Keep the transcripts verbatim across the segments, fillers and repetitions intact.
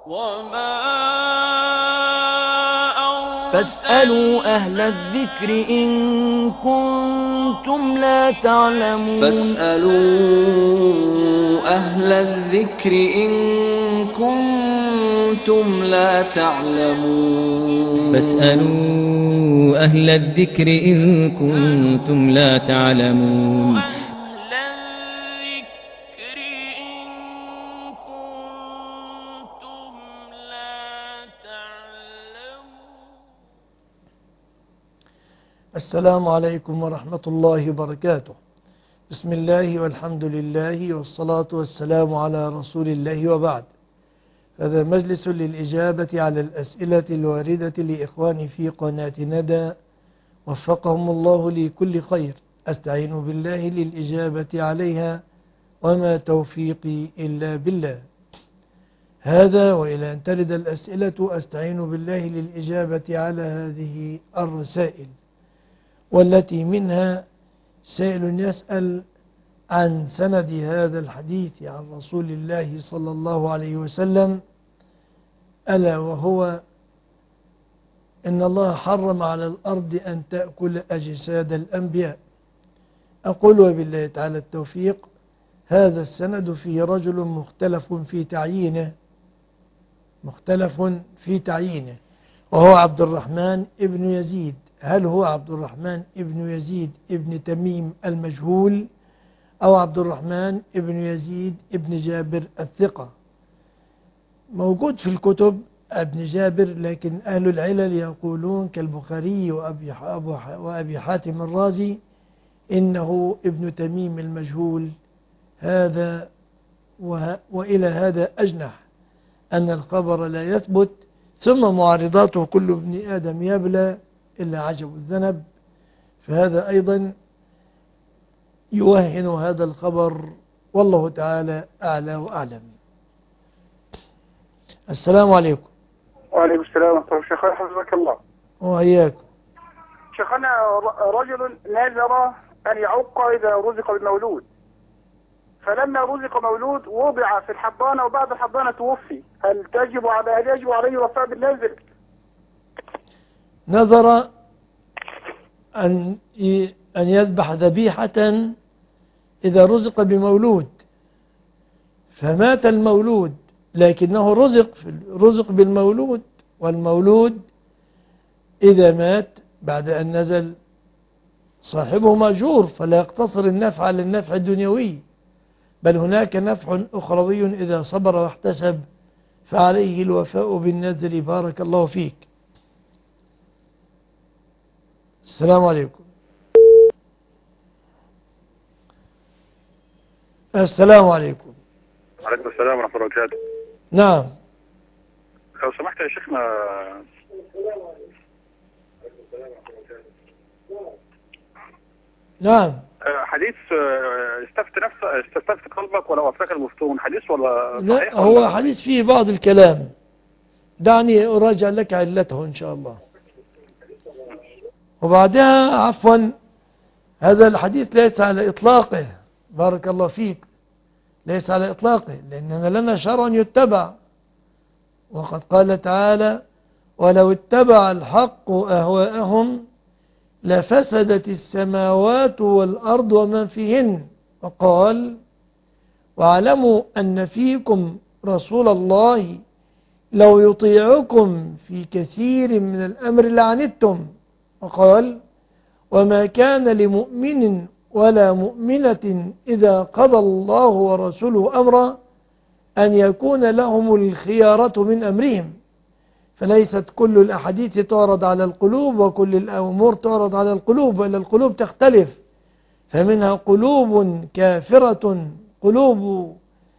وما فاسألوا أهل الذكر إن كنتم لا تعلمون فاسألوا أهل الذكر إن كنتم لا تعلمون فاسألوا أهل الذكر إن كنتم لا تعلمون أهل الذكر إن كنتم لا تعلمون. السلام عليكم ورحمة الله وبركاته. بسم الله والحمد لله والصلاة والسلام على رسول الله وبعد. هذا مجلس للإجابة على الأسئلة الواردة لإخواني في قناة ندى وفقهم الله لكل خير. أستعين بالله للإجابة عليها وما توفيقي إلا بالله. هذا وإلى أن ترد الأسئلة أستعين بالله للإجابة على هذه الرسائل، والتي منها سائل يسأل عن سند هذا الحديث عن رسول الله صلى الله عليه وسلم، ألا وهو إن الله حرم على الأرض أن تأكل أجساد الأنبياء. أقول وبالله تعالى التوفيق. هذا السند فيه رجل مختلف في تعيينه مختلف في تعيينه وهو عبد الرحمن ابن يزيد. هل هو عبد الرحمن ابن يزيد ابن تميم المجهول أو عبد الرحمن ابن يزيد ابن جابر الثقة؟ موجود في الكتب ابن جابر، لكن أهل العلل يقولون كالبخاري وأبي, وأبي حاتم الرازي إنه ابن تميم المجهول. هذا وإلى هذا أجنح أن الخبر لا يثبت، ثم معارضاته كل ابن آدم يبلى إلا عجب الذنب، فهذا أيضا يوهن هذا الخبر، والله تعالى أعلى وأعلم. السلام عليكم. وعليكم السلام ورحمة الله. شيخنا حفظك الله. وإياكم. شيخنا رجل نذر أن يعق إذا رزق بالمولود، فلما رزق مولود وضع في الحضانة وبعد الحضانة توفي، هل تجب على هل يجب عليه وفاء بالنذر؟ نذر أن أن يذبح ذبيحة إذا رزق بمولود، فمات المولود لكنه رزق رزق بالمولود، والمولود إذا مات بعد أن نزل صاحبه مأجور، فلا يقتصر النفع على النفع الدنيوي، بل هناك نفع أخروي إذا صبر واحتسب فعليه الوفاء بالنذر. بارك الله فيك. السلام عليكم. السلام عليكم. وعليكم السلام ورحمة الله وبركاته. نعم. لو سمحت يا شيخنا، نعم. حديث استفت نفسك استفت قلبك ولو أفاك المفتون، حديث ولا لا، هو حديث فيه بعض الكلام، دعني أراجع لك علته إن شاء الله. وبعدها عفوا، هذا الحديث ليس على إطلاقه، بارك الله فيك، ليس على إطلاقه، لأننا لنا شرع يتبع، وقد قال تعالى: ولو اتبع الحق أهواءهم لفسدت السماوات والأرض ومن فيهن. وقال: واعلموا أن فيكم رسول الله لو يطيعكم في كثير من الأمر لعنتم. وقال: وما كان لمؤمن ولا مؤمنة إذا قضى الله ورسوله أمرا أن يكون لهم الخيارة من أمرهم. فليست كل الأحاديث تعرض على القلوب وكل الأمور تعرض على القلوب، وإلا القلوب تختلف، فمنها قلوب كافرة، قلوب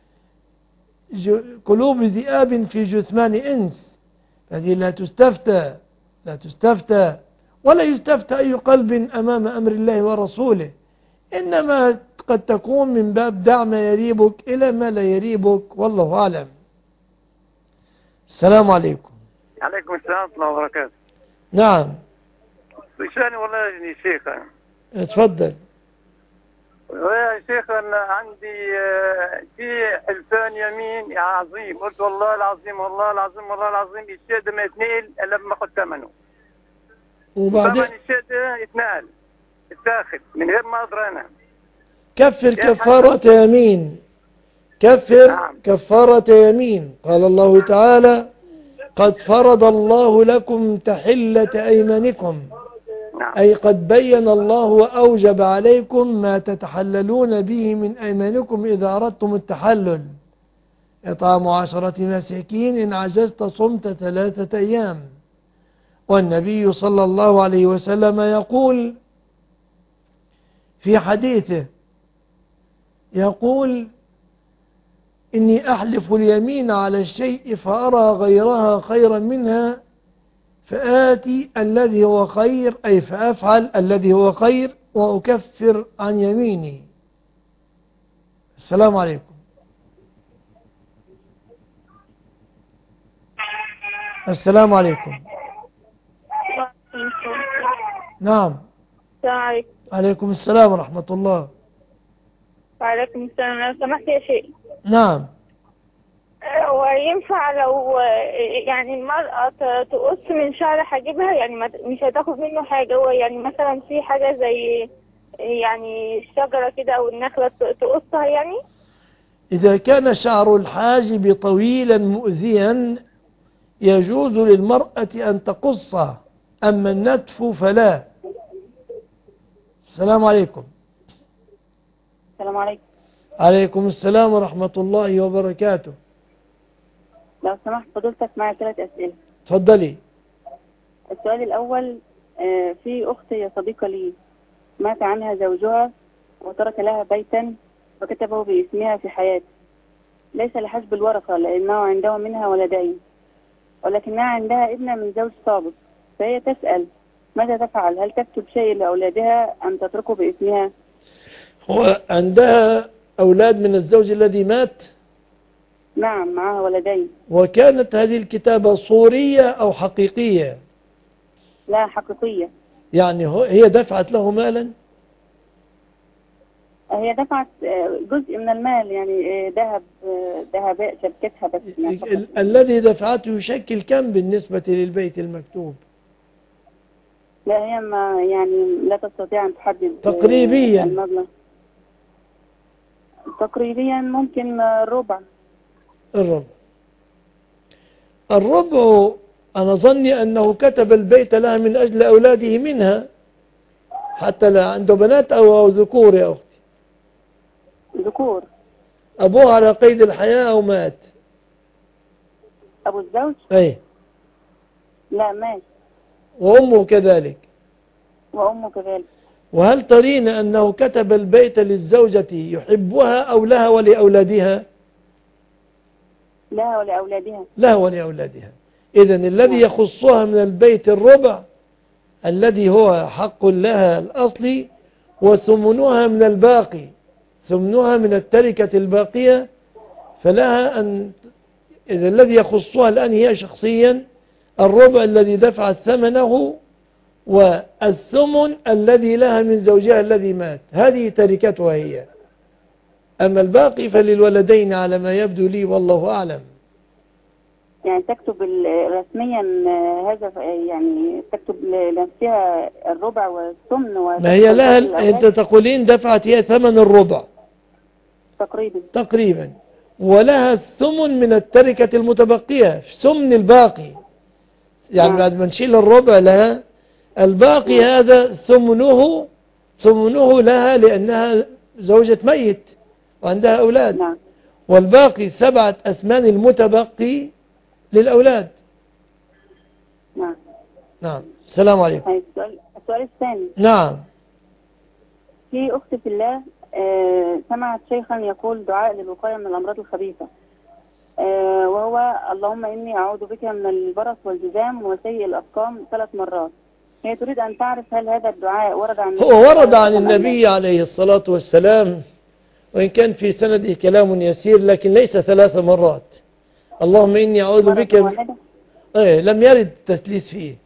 قلوب ذئاب في جثمان إنس، هذه لا تستفتى لا تستفتى ولا يستفتى أي قلب أمام أمر الله ورسوله، إنما قد تكون من باب دع ما يريبك إلى ما لا يريبك، والله أعلم. السلام عليكم. عليكم السلام ورحمة الله وبركاته. نعم. لساني والله يا شيخ. اتفضل. يا شيخ أنا عندي آه، في حلفان يمين يا عظيم، قلت والله العظيم والله العظيم والله العظيم الشيء ده ما يتنقل إلا لما أخذ ثمنه. وبعدين ثمن الشيء ده يتنقل يتاخد من غير ما أدري أنا. كفر يا كفارة يمين، كفر نعم. كفارة يمين. قال الله تعالى: قد فرض الله لكم تحلة أيمانكم، نعم. أي قد بين الله وأوجب عليكم ما تتحللون به من أيمانكم إذا أردتم التحلل. إطعام عشرة مساكين، إن عجزت صمت ثلاثة أيام. والنبي صلى الله عليه وسلم يقول في حديثه، يقول: إني أحلف اليمين على الشيء فأرى غيرها خيرا منها فآتي الذي هو خير، أي فأفعل الذي هو خير وأكفر عن يميني. السلام عليكم. السلام عليكم. نعم. السلام عليكم. عليكم السلام ورحمة الله. وعليكم السلام. لو سمحت يا شيخ، نعم. وينفع لو يعني المرأة ت- تقص من شعر حاجبها، يعني ما ت- مش هتاخد منه حاجة، هو يعني مثلا في حاجة زي يعني الشجرة كده أو النخلة ت- تقصها يعني؟ إذا كان شعر الحاجب طويلا مؤذيا يجوز للمرأة أن تقصه، أما النتف فلا. السلام عليكم. السلام عليكم. عليكم السلام ورحمة الله وبركاته. لو سمحت فضيلتك معي ثلاث أسئلة. تفضلي. السؤال الأول، آه، في أخت يا صديقة لي مات عنها زوجها وترك لها بيتا وكتبه باسمها في حياته، ليس لحسب الورثة لأنه عنده منها ولدين، ولكنها عندها ابنة من زوج سابق، فهي تسأل ماذا تفعل؟ هل تكتب شيء لأولادها أم تتركه باسمها؟ هو عندها أولاد من الزوج الذي مات؟ نعم، معها ولدين. وكانت هذه الكتابة صورية أو حقيقية؟ لا، حقيقية. يعني هو- هي دفعت له مالا؟ هي دفعت آه، جزء من المال، يعني آه، ذهب آه، ذهب شبكتها بس. يعني فقط. ال- الذي دفعته يشكل كم بالنسبة للبيت المكتوب؟ لا، هي ما يعني لا تستطيع أن تحدد آه، تقريبيا. المبلغ. تقريبيا ممكن آه، ربع. الربع. الربع أنا ظني أنه كتب البيت لها من أجل أولاده منها، حتى لا عنده بنات أو أو ذكور يا أختي. ذكور. أبوه على قيد الحياة أو مات؟ أبو الزوج؟ أي. لا، مات. وأمه كذلك. وأمه كذلك. وهل ترين أنه كتب البيت للزوجة يحبها أو لها ولأولادها؟ لها ولأولادها. لها ولأولادها. إذن الذي يخصها من البيت الربع الذي هو حق لها الأصلي، وثمنها من الباقي، ثمنها من التركة الباقية، فلها أن إذا الذي يخصها الآن هي شخصيا الربع الذي دفعت ثمنه، والثمن الذي لها من زوجها الذي مات، هذه تركتها هي. أما الباقي فللولدين على ما يبدو لي، والله أعلم. يعني تكتب ال- رسميا آه، هذا ف- يعني تكتب لنفسها الربع والثمن. ما هي لها، أنت تقولين دفعت هي ثمن الربع تقريبا. تقريبا، ولها الثمن من التركة المتبقية، ثمن الباقي، يعني نعم. بعد ما نشيل الربع لها الباقي، نعم. هذا ثمنه ثمنه لها لأنها زوجة ميت وعندها أولاد. نعم. والباقي سبعة أثمان المتبقي للأولاد. نعم. نعم. السلام عليكم. هاي السؤال السؤال الثاني، نعم. في أخت في الله آه، سمعت شيخا يقول دعاء للوقاية من الأمراض الخبيثة، آه، وهو اللهم إني أعوذ بك من البرص والجذام وسيء الأسقام ثلاث مرات. هي تريد أن تعرف هل هذا الدعاء ورد عن هو ورد عن النبي عليه الصلاة والسلام، وإن كان في سنده كلام يسير، لكن ليس ثلاث مرات. اللهم إني أعوذ بك م... ايه لم يرد تثليث فيه،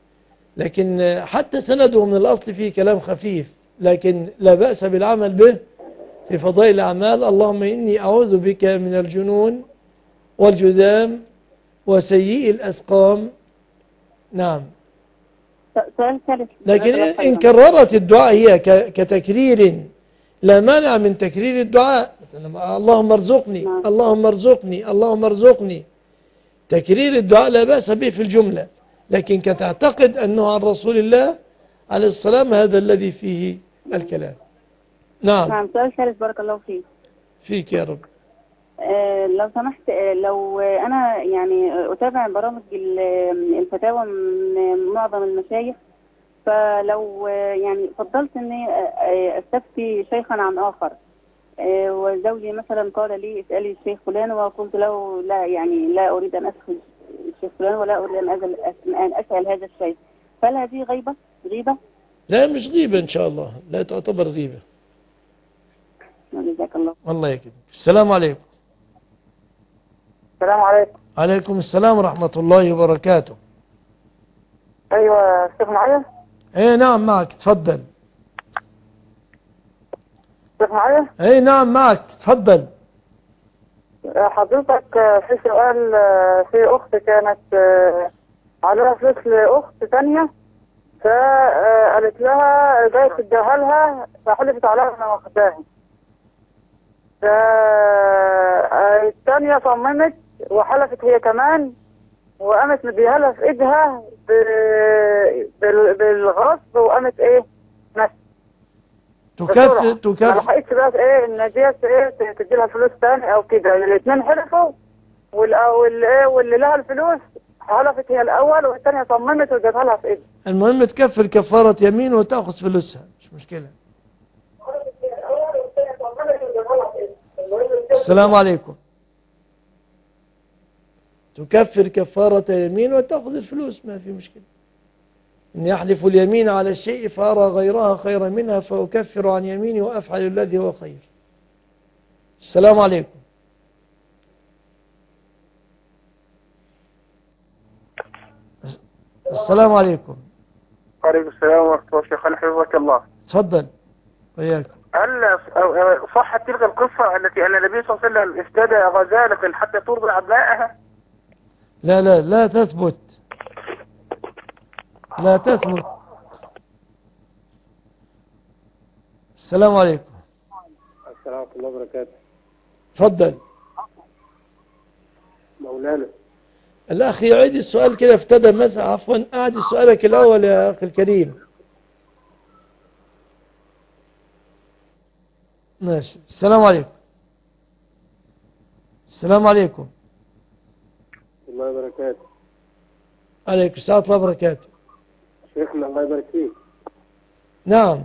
لكن حتى سنده من الأصل فيه كلام خفيف، لكن لا بأس بالعمل به في فضائل الأعمال: اللهم إني أعوذ بك من الجنون والجذام وسيء الأسقام. نعم. سؤال ثالث. لكن إن كررت الدعاء هي كتكرير لا مانع من تكرير الدعاء، مثلا اللهم ارزقني نعم. اللهم ارزقني اللهم ارزقني، تكرير الدعاء لا بأس به في الجملة، لكن كتعتقد أنه عن رسول الله عليه السلام هذا الذي فيه الكلام. نعم. نعم. سؤال ثالث بارك الله فيك. فيك يا رب. آه لو سمحت، آه لو آه أنا يعني أتابع برامج الفتاوى من معظم المشايخ، فلو آه يعني فضلت أني آه أستفتي شيخا عن آخر، آه وزوجي مثلا قال لي اسألي الشيخ فلان، وقلت له لا، يعني لا أريد أن أسأل الشيخ فلان ولا أريد أن أسأل, أن أسأل هذا الشيخ، فهل هذه غيبة؟ غيبة؟ لا مش غيبة إن شاء الله، لا تعتبر غيبة. جزاك الله. الله يكرمك. السلام عليكم. السلام عليكم. عليكم السلام ورحمة الله وبركاته. ايوه شيخ معايا؟ ايه نعم معك، تفضل. شيخ معايا؟ ايه نعم معك، تفضل. حضرتك في سؤال، في اخت كانت عليها فلوس لاخت ثانيه، فقالت لها جاي تديها لها، فحلفت عليها انا واخداها. فالثانيه صممت وحلفت هي كمان، وقامت مديها لها في ايدها بالغصب، وقامت ايه نفس تكفر تكفر ما لحقتش بقى ايه ان ديت ايه تدي لها فلوس ثاني او كده. الاثنين حلفوا، واللي واللي لها الفلوس حلفت هي الاول، والثانيه صممت وادتها لها في ايدها. المهم تكفر كفارة يمين وتأخذ فلوسها، مش مشكلة. السلام عليكم. تكفر كفارة يمين وتأخذ الفلوس، ما في مشكلة. إن يحلف اليمين على الشيء فأرى غيرها خيرا منها فأكفر عن يميني وأفعل الذي هو خير. السلام عليكم. السلام عليكم. وعليكم السلام ورحمة الله. شيخنا حفظك الله. تفضل. وياكم. هل صحت تلك القصة التي أن النبي صلى الله عليه وسلم افتدى غزالة حتى ترضع أبنائها؟ لا لا لا تثبت، لا تثبت. السلام عليكم. السلام ورحمة الله وبركاته. تفضل مولانا. الأخ يعيد السؤال كده، افتدى مثلا، عفوا أعد سؤالك الأول يا أخي الكريم. ماشي. السلام عليكم. السلام عليكم. الله وبركاته. عليكم السلام ورحمة الله وبركاته. شيخنا الله يبارك فيك. نعم.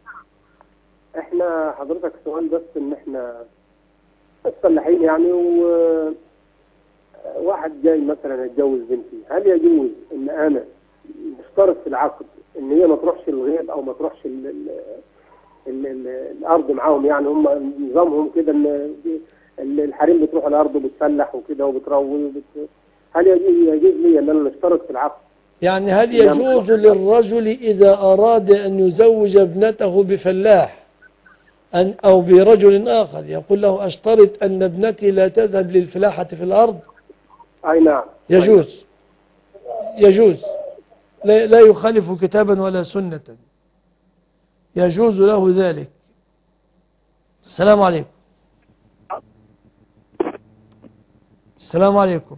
احنا حضرتك سؤال بس، ان احنا مصلحين يعني، و واحد جاي مثلا اتجوز بنتي، هل يجوز ان انا اشترط في العقد ان هي ما تروحش الغيط او ما تروحش ال ال ال ال الارض معاهم؟ يعني هم نظامهم كده ان الحريم بتروح الارض وبتفلح وكده وبتروي وبت... هل يجوز لي ان انا اشترط في العقد؟ يعني هل يجوز للرجل إذا أراد أن يزوج ابنته بفلاح أن أو برجل آخر يقول له أشترط أن ابنتي لا تذهب للفلاحة في الأرض؟ أي نعم. يجوز، يجوز، لا, لا يخالف كتابا ولا سنة، يجوز له ذلك. السلام عليكم. السلام عليكم.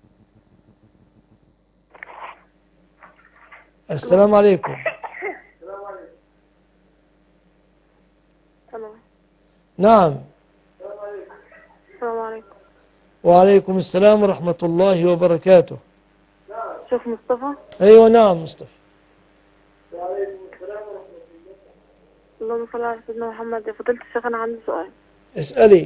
السلام عليكم. نعم. السلام عليكم. وعليكم السلام ورحمة الله وبركاته. شيخ مصطفى. أيوة نعم مصطفى. اللهم صل على سيدنا محمد. يا فضيلة الشيخ أنا عندي سؤال. اسألي.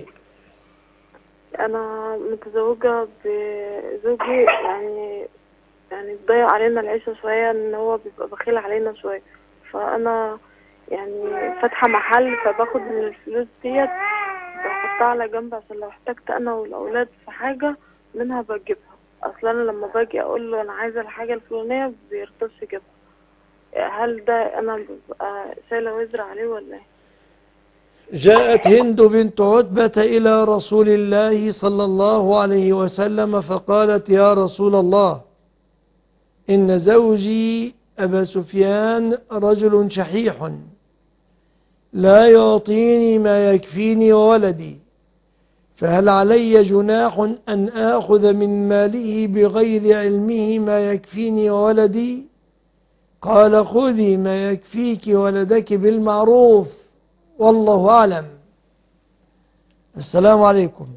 أنا متزوجة بزوجي، يعني يعني بيضيع علينا العيشة شوية، إن هو بيبقى بخيل علينا شوية، فأنا يعني فاتحة محل، فباخد من الفلوس ديت بحطها على جنب عشان لو احتجت أنا والأولاد في حاجة منها بجيبها. أصلا أنا لما باجي أقول له أنا عايزة الحاجة الفلانية بيرضاش يجيبها. هل ده أنا ببقى شايلة وزر عليه ولا إيه؟ جاءت هند بنت عتبة إلى رسول الله صلى الله عليه وسلم فقالت يا رسول الله إن زوجي أبا سفيان رجل شحيح لا يعطيني ما يكفيني وولدي، فهل علي جناح أن آخذ من ماله بغير علمه ما يكفيني وولدي؟ قال خذي ما يكفيك ولدك بالمعروف والله أعلم. السلام عليكم.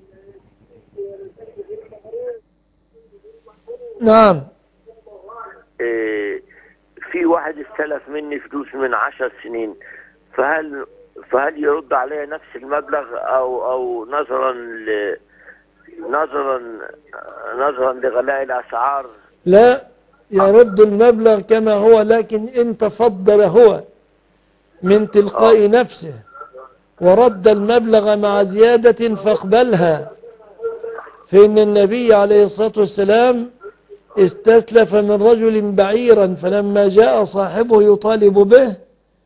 نعم. إيه، في واحد استلف مني فلوس من عشر سنين، فهل فهل يرد علي نفس المبلغ أو أو نظرا ل نظرا نظرا لغلاء الأسعار؟ لا، يرد المبلغ كما هو، لكن إن تفضل هو من تلقاء نفسه ورد المبلغ مع زيادة فاقبلها، فإن النبي عليه الصلاة والسلام استسلف من رجل بعيرا، فلما جاء صاحبه يطالب به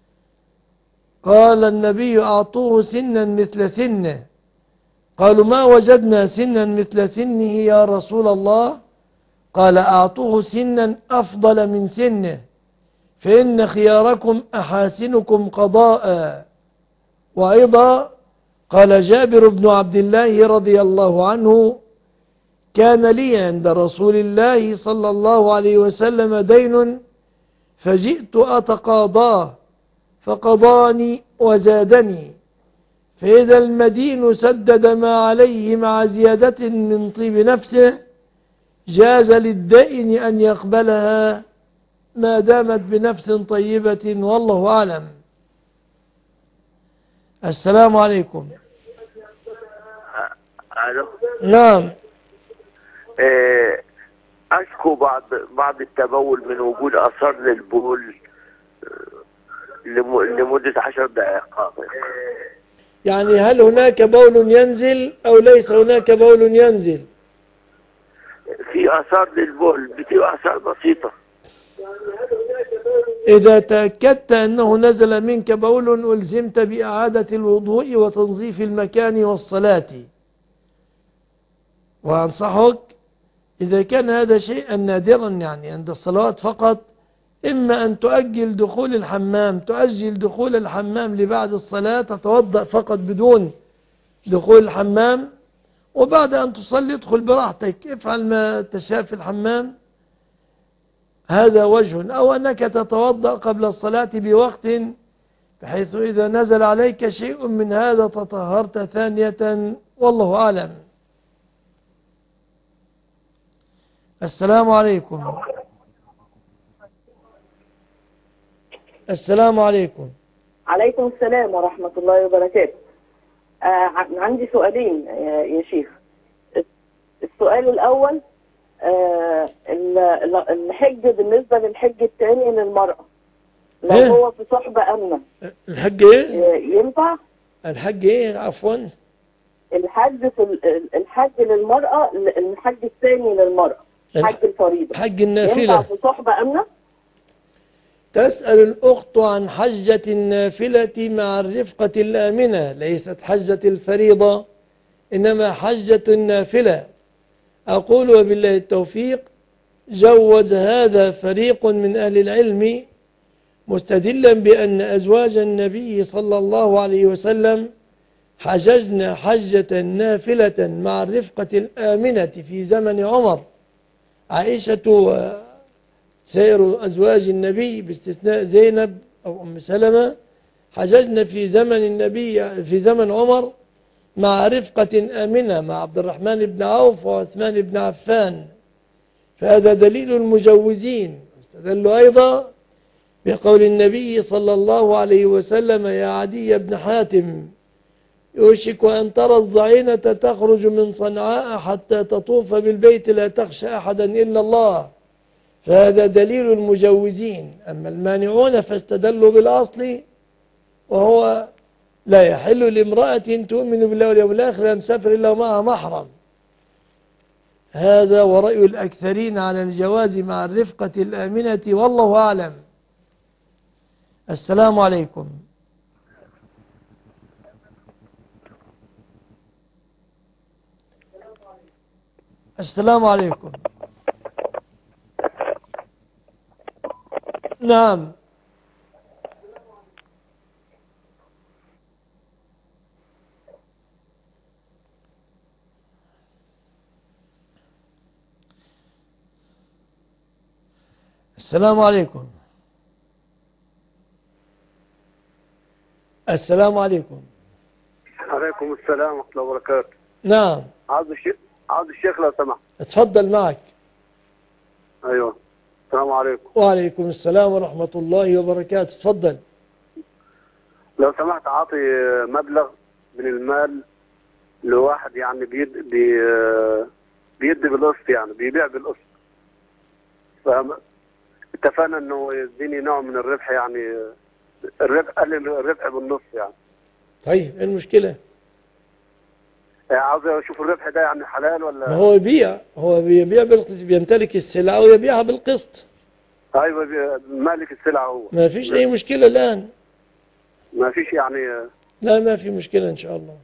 قال النبي أعطوه سنا مثل سنه. قالوا ما وجدنا سنا مثل سنه يا رسول الله. قال أعطوه سنا أفضل من سنه، فإن خياركم أحاسنكم قضاء. وأيضا قال جابر بن عبد الله رضي الله عنه كان لي عند رسول الله صلى الله عليه وسلم دين فجئت أتقاضاه فقضاني وزادني، فإذا المدين سدد ما عليه مع زيادة من طيب نفسه جاز للدائن أن يقبلها ما دامت بنفس طيبة والله أعلم. السلام عليكم. ألو. نعم. إيه، أشكو بعض بعض التبول من وجود أثر للبول لمدة عشر دقائق. يعني هل هناك بول ينزل أو ليس هناك بول ينزل؟ في أثار للبول، بتبقى أثار بسيطة. إذا تأكدت أنه نزل منك بول ألزمت بإعادة الوضوء وتنظيف المكان والصلاة. وأنصحك إذا كان هذا شيئا نادرا يعني عند الصلوات فقط، إما أن تؤجل دخول الحمام، تؤجل دخول الحمام لبعد الصلاة، تتوضأ فقط بدون دخول الحمام، وبعد أن تصلي ادخل براحتك، افعل ما تشاء في الحمام. هذا وجه. أو أنك تتوضأ قبل الصلاة بوقت بحيث إذا نزل عليك شيء من هذا تطهرت ثانية والله أعلم. السلام عليكم. السلام عليكم. عليكم السلام ورحمة الله وبركاته. آه عندي سؤالين يا شيخ. السؤال الأول آه الحج بالنسبة للحج الثاني للمرأة لو إيه؟ هو في صحبة أمنة الحج إيه؟ ينفع؟ الحج إيه عفوا؟ الحج في الحج للمرأة، الحج الثاني للمرأة حج الفريضة، حج النافلة ينفع في صحبة أمنة؟ تسأل الأخت عن حجة النافلة مع الرفقة الآمنة، ليست حجة الفريضة إنما حجة النافلة. أقول وبالله التوفيق جوز هذا فريق من أهل العلم مستدلا بأن أزواج النبي صلى الله عليه وسلم حججنا حجة نافلة مع الرفقة الآمنة في زمن عمر. عائشة وسائر أزواج النبي باستثناء زينب أو أم سلمة حججنا في زمن النبي في زمن عمر مع رفقة آمنة مع عبد الرحمن بن عوف وعثمان بن عفان، فهذا دليل المجوزين. استدلوا أيضا بقول النبي صلى الله عليه وسلم يا عدي بن حاتم يوشك أن ترى الضعينة تخرج من صنعاء حتى تطوف بالبيت لا تخشى أحدا إلا الله، فهذا دليل المجوزين. أما المانعون فاستدلوا بالأصل وهو لا يحل لامرأة تؤمن بالله واليوم الآخر أن تسافر إلا معها محرم. هذا ورأي الأكثرين على الجواز مع الرفقة الآمنة والله أعلم. السلام عليكم. السلام عليكم. نعم. السلام عليكم. السلام عليكم. عليكم السلام ورحمة الله وبركاته. نعم. عاوز الشيخ عاوز الشيخ لو سمحت. اتفضل معك. ايوه. السلام عليكم. وعليكم السلام ورحمة الله وبركاته. اتفضل. لو سمحت اعطي مبلغ من المال لواحد يعني بيد بي بيدي بالقسط، يعني بيبيع بالقسط. فاتفقنا انه يديني نوع من الربح، يعني الربح قال لي الربح بالنص يعني. طيب ايه المشكلة؟ يعني عاوز اشوف الربح ده يعني حلال ولا؟ ما هو يبيع، هو بيبيع بالقسط، بيمتلك السلعة ويبيعها بالقسط. ايوه مالك السلعة هو. ما فيش اي مشكلة الان. ما فيش يعني. لا ما في مشكلة ان شاء الله.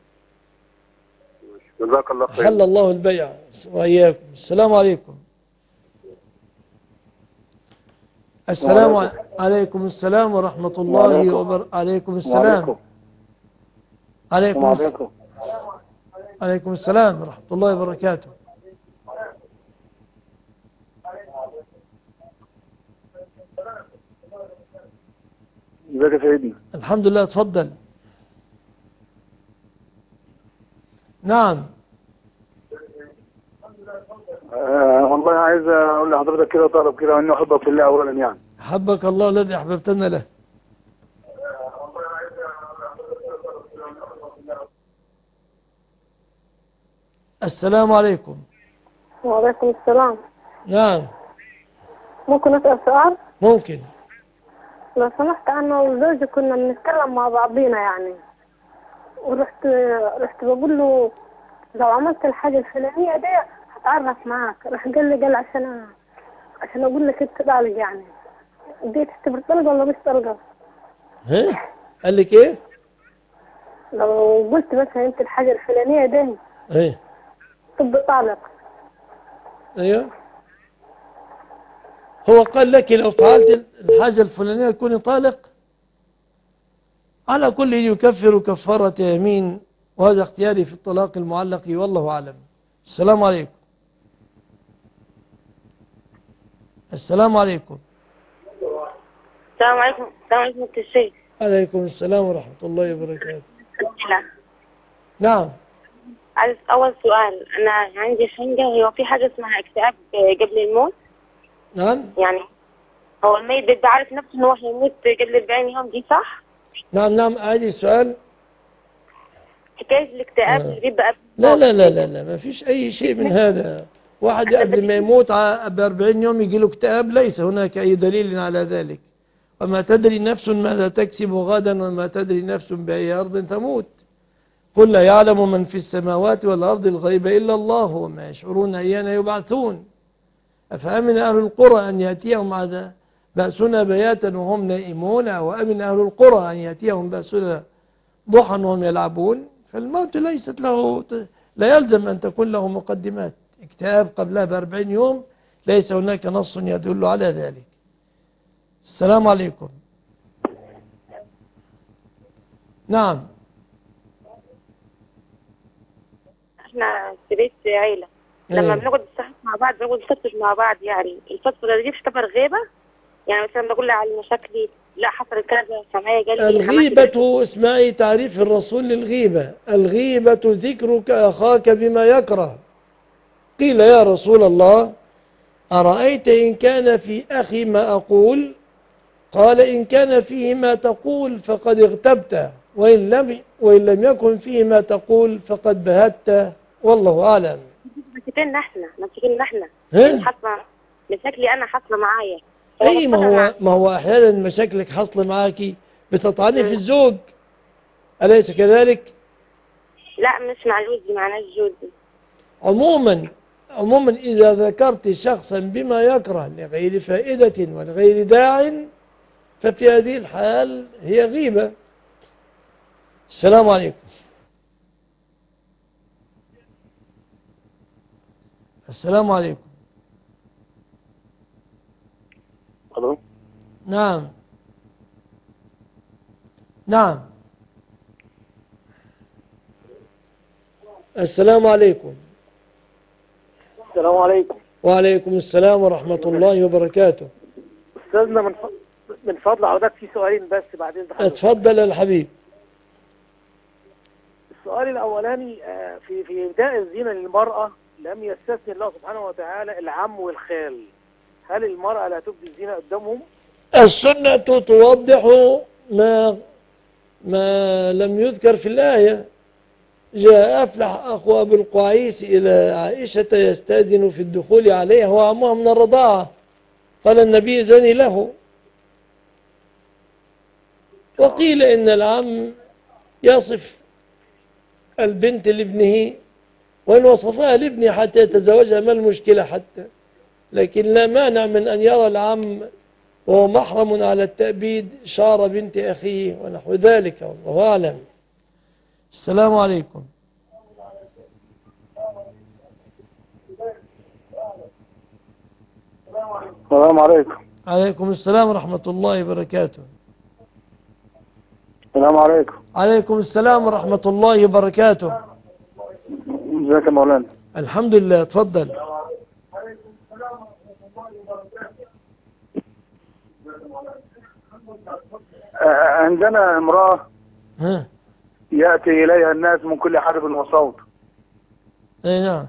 جزاك الله خير. حل الله البيع وإياكم. السلام عليكم. السلام عليكم. عليكم السلام ورحمة الله وبركاته. عليكم السلام. عليكم السلام. عليكم السلام ورحمة الله وبركاته. ازيك يا سيدنا؟ الحمد لله. اتفضل. نعم. آه والله عايز اقول لحضرتك كده طلب كده، اني احبك في الله اولا يعني. حبك الله الذي احببتنا له. السلام عليكم. وعليكم السلام. نعم. ممكن اسال سؤال؟ ممكن. لو سمحت انا وزوجي كنا بنتكلم مع بعضينا يعني، ورحت رحت بقول له لو عملت الحاجه الفلانيه دي هتعرف معاك، راح قال لي قال عشان عشان اقول لك انت طالق يعني. دي تعتبر طلقه ولا مش طلقه؟ ها؟ قال لك ايه؟ لو قلت مثلا انت الحاجه الفلانيه دي ايه تبقى طالق. ايوه. هو قال لك لو فعلت الحاجة الفلانية تكوني طالق؟ على كل يكفر كفارة يمين، وهذا اختياري في الطلاق المعلق والله أعلم. السلام عليكم. السلام عليكم. السلام عليكم. السلام عليكم الشيخ. عليكم السلام ورحمة الله وبركاته. نعم. عايز أول سؤال، أنا عندي حنجة، هو في حاجة اسمها اكتئاب قبل الموت؟ نعم. يعني هو الميت بيبقى عارف نفسه إنه هيموت قبل أربعين يوم، دي صح؟ نعم نعم. عادي السؤال. حكاية الاكتئاب اللي بيبقى قبل لا لا لا لا لا ما فيش أي شيء من هذا. واحد قبل ما يموت بأربعين يوم يجي له اكتئاب، ليس هناك أي دليل على ذلك. وما تدري نفس ماذا تكسب غدا، وما تدري نفس بأي أرض تموت. قل لا يعلم من في السماوات والأرض الغيب إلا الله وما يشعرون أيان يبعثون. أفأمن أهل القرى أن يأتيهم عذاب بأسنا بياتا وهم نائمون، وأمن أهل القرى أن يأتيهم بأسنا ضحى وهم يلعبون. فالموت ليست له، لا يلزم أن تكون له مقدمات. اكتئاب قبلها بأربعين يوم ليس هناك نص يدل على ذلك. السلام عليكم. نعم. احنا في بيت عيلة، لما بنقعد نستحق مع بعض بنقعد نفتش مع بعض، يعني الفترة دي تعتبر غيبة؟ يعني مثلا بقول له على مشاكلي، لا حصل كذا سمعي قال لي الغيبة. اسمعي تعريف الرسول للغيبة: الغيبة ذكرك أخاك بما يكره. قيل يا رسول الله أرأيت إن كان في أخي ما أقول؟ قال إن كان فيه ما تقول فقد اغتبت، وإن لم, وإن لم يكن فيه ما تقول فقد بهت، والله أعلم. مشاكلنا احنا مشاكلنا احنا حصل مشاكلي أنا حصل معايا. أي ما هو ما هو أحيانا مشاكلك حصل معاكي بتطعني في الزوج، أليس كذلك؟ لا مش مع جوزي، مع ناس جوزي. عموما عموما إذا ذكرت شخصا بما يكره لغير فائدة ولغير داع ففي هذه الحال هي غيبة. السلام عليكم. السلام عليكم. الو. نعم نعم. السلام عليكم. السلام عليكم. وعليكم السلام ورحمة الله وبركاته. استاذنا من ف... من فضل حضرتك في سؤالين بس بعدين اتفضل يا الحبيب. السؤال الاولاني في في ابداء الزينه للمراه لم يستثني الله سبحانه وتعالى العم والخال، هل المراه لا تبدي الزينه قدامهم؟ السنة توضح ما ما لم يذكر في الآية. جاء أفلح أخو أبي القعيس إلى عائشة يستأذن في الدخول عليها وعمها من الرضاعة، قال النبي إذن له. وقيل إن العم يصف البنت لابنه، وإن وصفها لابنه حتى يتزوجها ما المشكلة حتى، لكن لا مانع من أن يرى العم وهو محرم على التأبيد شعر بنت أخيه ونحو ذلك، والله أعلم. السلام عليكم. السلام عليكم. عليكم السلام ورحمة الله وبركاته. السلام عليكم. عليكم السلام ورحمة الله وبركاته. ازيك يا مولانا؟ الحمد لله، اتفضل. عندنا امرأة ها يأتي إليها الناس من كل حدب وصوت. اي نعم.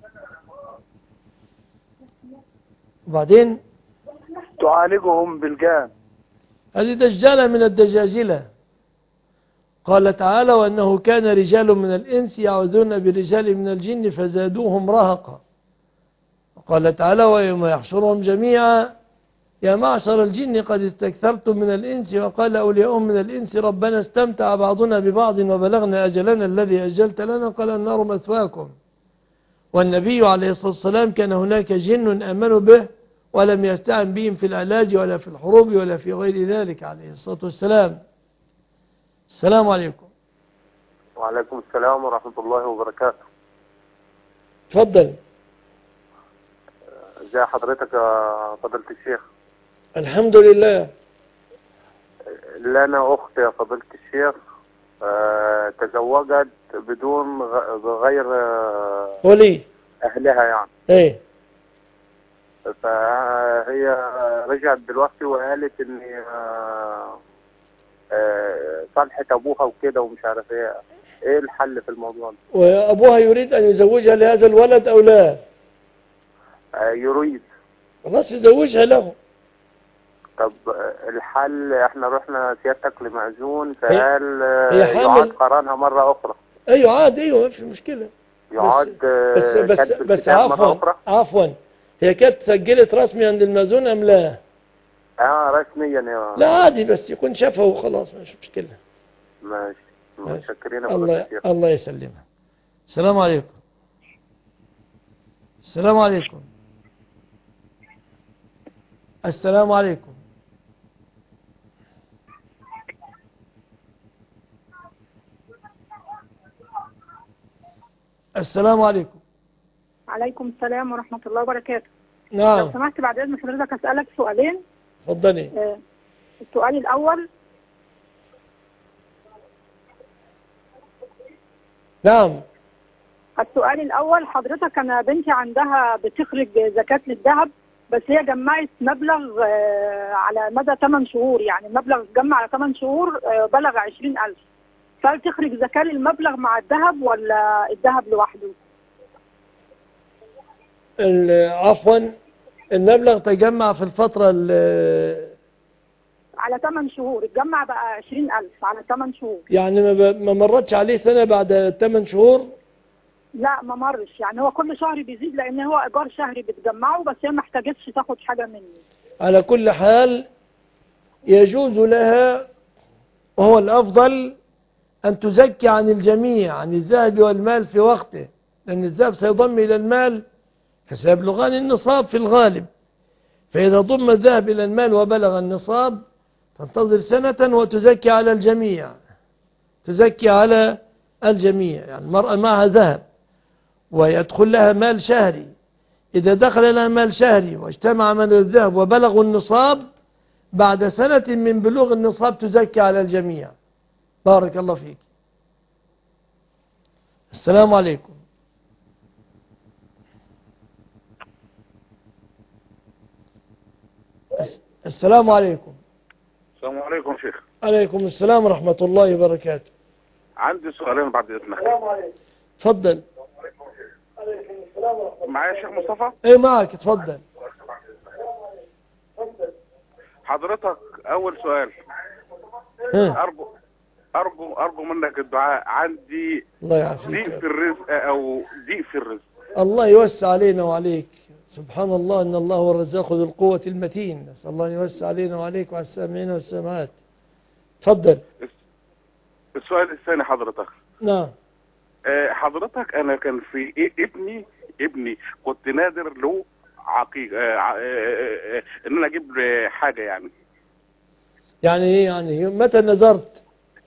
وبعدين تعالجهم بالجان. هذه دجالة من الدجاجلة. قال تعالى وأنه كان رجال من الإنس يعوذون برجال من الجن فزادوهم رهقا. قال تعالى ويوم يحشرهم جميعا يا معشر الجن قد استكثرتم من الإنس وقال أولياؤهم من الإنس ربنا استمتع بعضنا ببعض وبلغنا أجلنا الذي أجلت لنا قال النار مثواكم. والنبي عليه الصلاة والسلام كان هناك جن آمنوا به ولم يستعن بهم في العلاج ولا في الحروب ولا في غير ذلك عليه الصلاة والسلام. السلام عليكم. وعليكم السلام ورحمة الله وبركاته. تفضل. ازي حضرتك يا فضيلة الشيخ؟ الحمد لله. لنا أخت يا فضيلة الشيخ أه تزوجت بدون غير ولي أهلها يعني. ايه. فهي رجعت دلوقتي وقالت ان أه أه صالحت أبوها وكده ومش عارف ايه. ايه الحل في الموضوع ده؟ وأبوها يريد أن يزوجها لهذا الولد أو لا؟ أه يريد. خلاص يزوجها له. طب الحل احنا رحنا سيادتك لمأذون فقال يعاد قرانها مرة أخرى. ايوه عاد ايوه ما في مشكلة. يعاد بس بس بس, بس عفوا عفوا هي كانت سجلت رسمي عند المأذون أم لا؟ اه رسميا يا لا عادي بس يكون شافها وخلاص مش مشكلة. ماشي متشكرين. الله الله يسلمها. السلام عليكم. السلام عليكم. السلام عليكم. السلام عليكم. عليكم السلام ورحمة الله وبركاته. نعم. لو سمحت بعد إذن حضرتك أسألك سؤالين. اتفضلي. آه السؤال الأول. نعم. السؤال الأول حضرتك أنا بنتي عندها بتخرج زكاة للذهب بس هي جمعت مبلغ آه على مدى ثمان شهور، يعني مبلغ جمع على ثمان شهور آه بلغ عشرين ألف، فهل تخرج زكاة للمبلغ مع الذهب ولا الذهب لوحده؟ عفوا المبلغ تجمع في الفترة على ثمان شهور، اتجمع بقى عشرين ألف على ثمان شهور. يعني ما ما مرتش عليه سنة بعد ثمان شهور؟ لا ما مرش، يعني هو كل شهر بيزيد لأن هو إيجار شهري بتجمعه، بس هي ما احتاجتش تاخد حاجة مني. على كل حال يجوز لها وهو الأفضل أن تزكي عن الجميع عن الذهب والمال في وقته، لأن الذهب سيضم إلى المال فسيبلغان النصاب في الغالب، فإذا ضم الذهب إلى المال وبلغ النصاب تنتظر سنة وتزكي على الجميع، تزكي على الجميع. يعني المرأة معها ذهب ويدخل لها مال شهري إذا دخل إلى مال شهري واجتمع من الذهب وبلغوا النصاب بعد سنة من بلوغ النصاب تزكى على الجميع. بارك الله فيك. السلام عليكم. السلام عليكم. السلام عليكم شيخ. عليكم السلام ورحمة الله وبركاته. عندي سؤالين بعد إذنك. تفضل. معايا الشيخ مصطفى؟ ايه معك، تفضل. حضرتك أول سؤال، ها. أرجو أرجو أرجو منك الدعاء. عندي الله يعافيك. ضيق في الرزق أو ضيق في الرزق. الله يوسع علينا وعليك. سبحان الله، إن الله هو الرزاق ذو القوة المتين. نسأل الله أن يوسع علينا وعليك وعلى السامعين والسامعات. تفضل. السؤال الثاني حضرتك. نعم. حضرتك أنا كان في ابني ابني كنت نادر له عقيقة إن أنا أجيب حاجة يعني. يعني إيه يعني؟ متى نذرت؟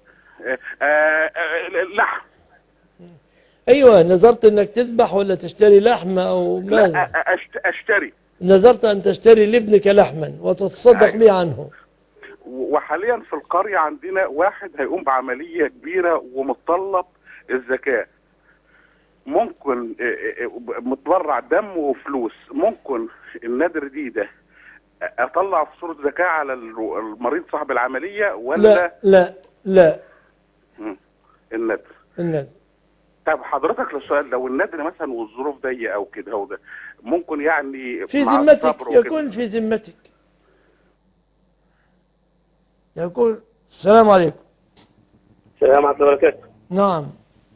لحم. أيوة، نذرت إنك تذبح ولا تشتري لحمة أو ماذا؟ لا أشتري. نذرت أن تشتري لابنك لحما وتتصدق به عنه. وحاليا في القرية عندنا واحد هيقوم بعملية كبيرة ومتطلب الزكاة. ممكن متبرع دم وفلوس، ممكن النادر دي ده اطلع في صورة زكاة على المريض صاحب العملية ولا لا لا لا النادر؟ النادر. طب حضرتك للسؤال، لو النادر مثلا والظروف ضيقة او كده هو ده ممكن يعني في ذمتك، يكون في ذمتك. يقول السلام عليكم. السلام عليكم ورحمة الله وبركاته. نعم.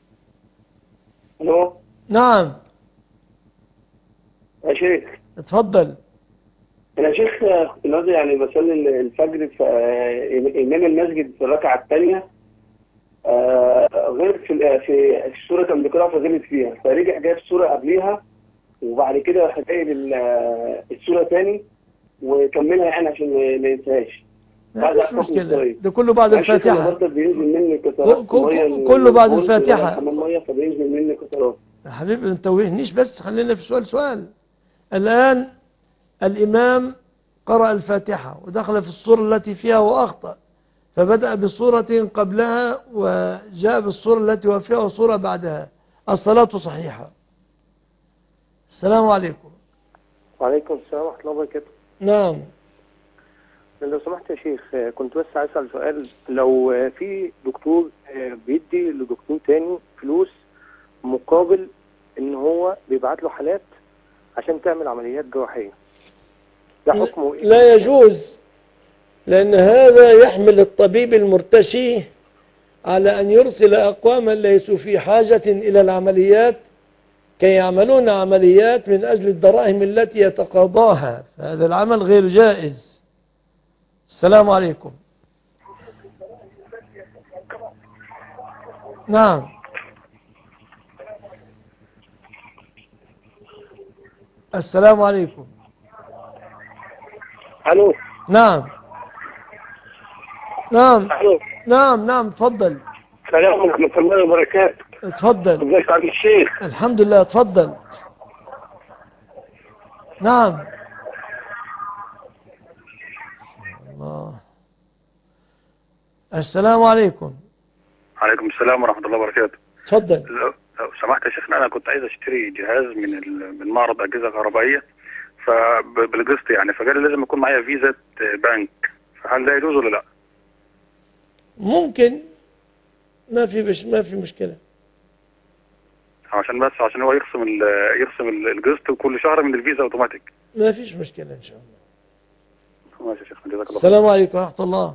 الو. نعم يا شيخ. اتفضل. انا يا شيخ كنت النهارده يعني بصلي الفجر في امام المسجد في الركعه الثانيه، غير في في السوره كان بيقراها فغلط فيها، فرجع جايب السوره قبليها وبعد كده راح جايب السوره ثاني وكملها يعني عشان ما ينساهاش. مش مشكلة، ده كله بعد الفاتحة. كله بعد الفاتحة. يا حبيبي ما تتوهنيش بس، خلينا في سؤال سؤال. الآن الإمام قرأ الفاتحة ودخل في الصورة التي فيها وأخطأ، فبدأ بصورة قبلها وجاء بالصورة التي هو فيها وصورة بعدها، الصلاة صحيحة. السلام عليكم. وعليكم السلام ورحمة الله وبركاته. نعم. لو سمحت يا شيخ، كنت بس عايز اسال سؤال. لو في دكتور بيدي لدكتور تاني فلوس مقابل ان هو بيبعت له حالات عشان تعمل عمليات جراحيه، ده حكمه ايه؟ لا يجوز، لان هذا يحمل الطبيب المرتشي على ان يرسل اقواما ليسوا في حاجة الى العمليات كي يعملون عمليات من اجل الدراهم التي يتقاضاها، فهذا العمل غير جائز. السلام عليكم. نعم. السلام عليكم. الو. نعم نعم الو. نعم نعم تفضل. السلام ورحمة الله وبركاته. اتفضل. ازيك يا عم الشيخ؟ الحمد لله، اتفضل. نعم. الله. السلام عليكم. عليكم السلام ورحمة الله وبركاته. اتفضل. لو سمحت يا شيخنا، أنا كنت عايز أشتري جهاز من من معرض أجهزة كهربائية فبالقسط يعني، فقال لي لازم يكون معايا فيزا بنك، فهل ده يجوز ولا لا؟ ممكن، ما في بش ما في مشكلة. عشان بس عشان هو يخصم يخصم القسط كل شهر من الفيزا اوتوماتيك. ما فيش مشكلة إن شاء الله. ماشي يا شيخ، جزاك الله. السلام عليكم ورحمة الله.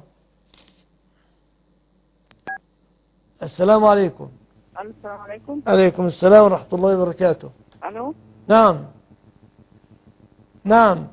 السلام عليكم. السلام عليكم. عليكم السلام ورحمة الله وبركاته. الو. نعم نعم.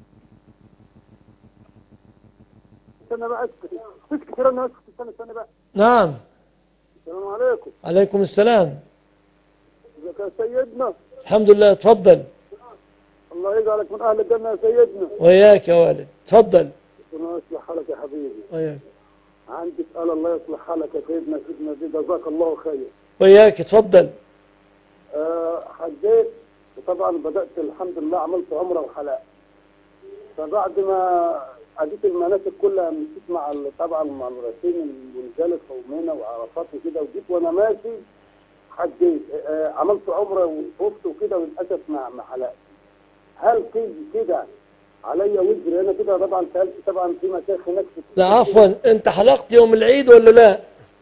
استنى بقى اسكت اسكت انا اسكت استنى استنى بقى. نعم. السلام عليكم. عليكم السلام. ازيك يا سيدنا؟ الحمد لله، اتفضل. الله يجعلك من اهل الجنه يا سيدنا. وياك يا والد، اتفضل. ربنا يصلح حالك يا حبيبي. وياك. عندي سؤال، الله يصلح حالك يا سيدنا. سيدنا جزاك الله خير. وياك، اتفضل. أه حجيت وطبعا بدات الحمد لله عملت عمره وحلال. فبعد ما اديت المناسك كلها مشيت مع ال- طبعا مع الرسول المنزلقه ومنى وعرفات وكده، وجيت وانا ماشي حجيت آه، عملت عمره وطفت وكده، وللاسف ما ما حلقت. هل كده كده عليا وزر هنا كده؟ طبعا سالت طبعا في مشايخ هناك في لا عفوا، انت حلقت يوم العيد ولا لا؟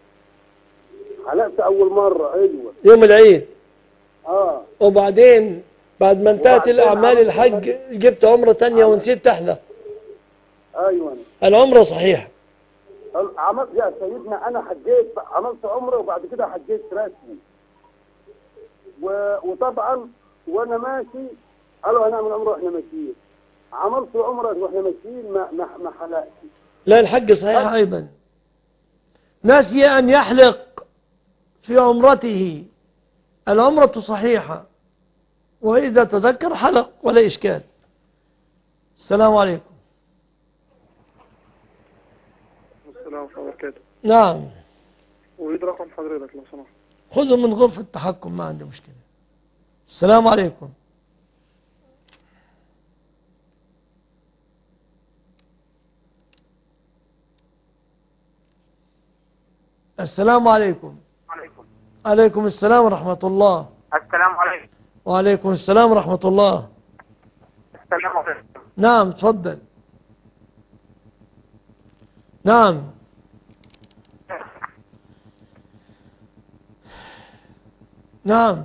حلقت اول مره. ايوه يوم العيد. اه وبعدين بعد ما انتهت وبعدين الأعمال عملت الحج جبت عمرة تانية ونسيت تحلق. ايوه العمرة صحيحة. عملت يا سيدنا، انا حجيت عملت عمره وبعد كده حجيت رسمي، و... وطبعا وانا ماشي قالوا هنعمل عمره واحنا ماشيين، عملت عمره واحنا ماشيين ما ما, ما حلقتش. لا الحج صحيح أيضا. نسي أن يحلق في عمرته، العمرة صحيحة، وإذا تذكر حلق ولا إشكال. السلام عليكم. السلام ورحمة الله وبركاته. نعم. أريد رقم حضرتك لو سمحت. خذوا من غرفة التحكم، ما عندي مشكلة. السلام عليكم. السلام عليكم. عليكم. عليكم السلام ورحمة الله. السلام عليكم. وعليكم السلام ورحمة الله. السلام عليكم. نعم تفضل. نعم. نعم.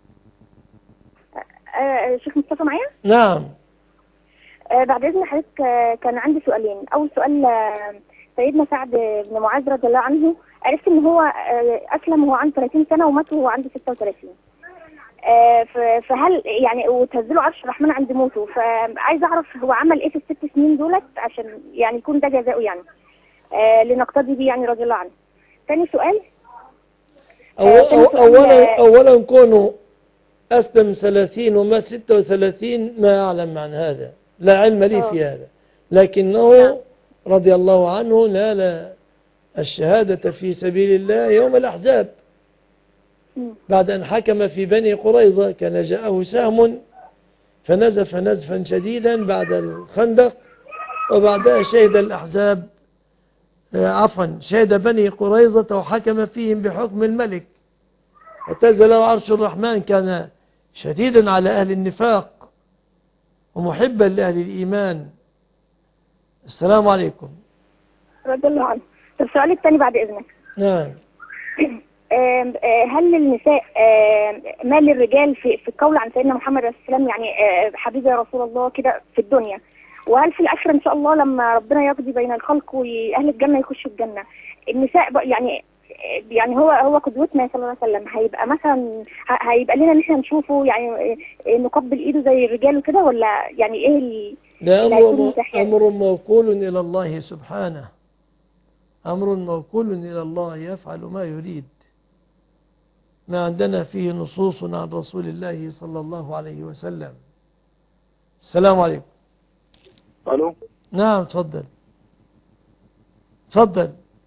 آه، شيخ مصطفى معايا؟ نعم. آه، بعد إذن حضرتك، آه، كان عندي سؤالين. أول سؤال، آه، سيدنا سعد بن معاذ رضي الله عنه، عرفت إن هو آه، أسلم وهو عنده ثلاثين سنة ومات وهو عنده ستة وثلاثين. آه، ف- فهل يعني وتنزلوا عرش الرحمن عند موته، فعايز أعرف هو عمل إيه في الست سنين دولت عشان يعني يكون ده جزاؤه يعني، آه، لنقتدي بيه يعني رضي الله عنه. ثاني سؤال، أو آه، ثاني أو سؤال، أولا آه، أولا كونه أسلم ثلاثين ومات ستة وثلاثين ما أعلم عن هذا، لا علم لي في هذا، لكنه رضي الله عنه نال الشهادة في سبيل الله يوم الأحزاب بعد أن حكم في بني قريظة. كان جاءه سهم فنزف نزفا شديدا بعد الخندق، وبعدها شهد الأحزاب، آه، عفوا شهد بني قريظة وحكم فيهم بحكم الملك، اعتزل عرش الرحمن. كان شديدا على أهل النفاق ومحبا لأهل الإيمان. السلام عليكم. رضي الله عنه. طب السؤال الثاني بعد إذنك، نعم. آم، آه، هل للنساء آم، ما للرجال في في القول عن سيدنا محمد عليه السلام، يعني آه، حبيبي يا رسول الله كده في الدنيا، وهل في الآخرة إن شاء الله لما ربنا يقضي بين الخلق وأهل الجنة يخشوا الجنة، النساء بقى يعني يعني هو هو قدوتنا صلى الله عليه وسلم، هيبقى مثلا ه- هيبقى لنا ان احنا نشوفه يعني آه، نقبل ايده زي الرجال وكده، ولا يعني ايه اللي ده اللي هيكون أمر, متاح يعني؟ أمر موكول إلى الله سبحانه، أمر موكول إلى الله يفعل ما يريد. ما عندنا فيه نصوص عن رسول الله صلى الله عليه وسلم. السلام عليكم. الو. نعم تفضل. تفضل.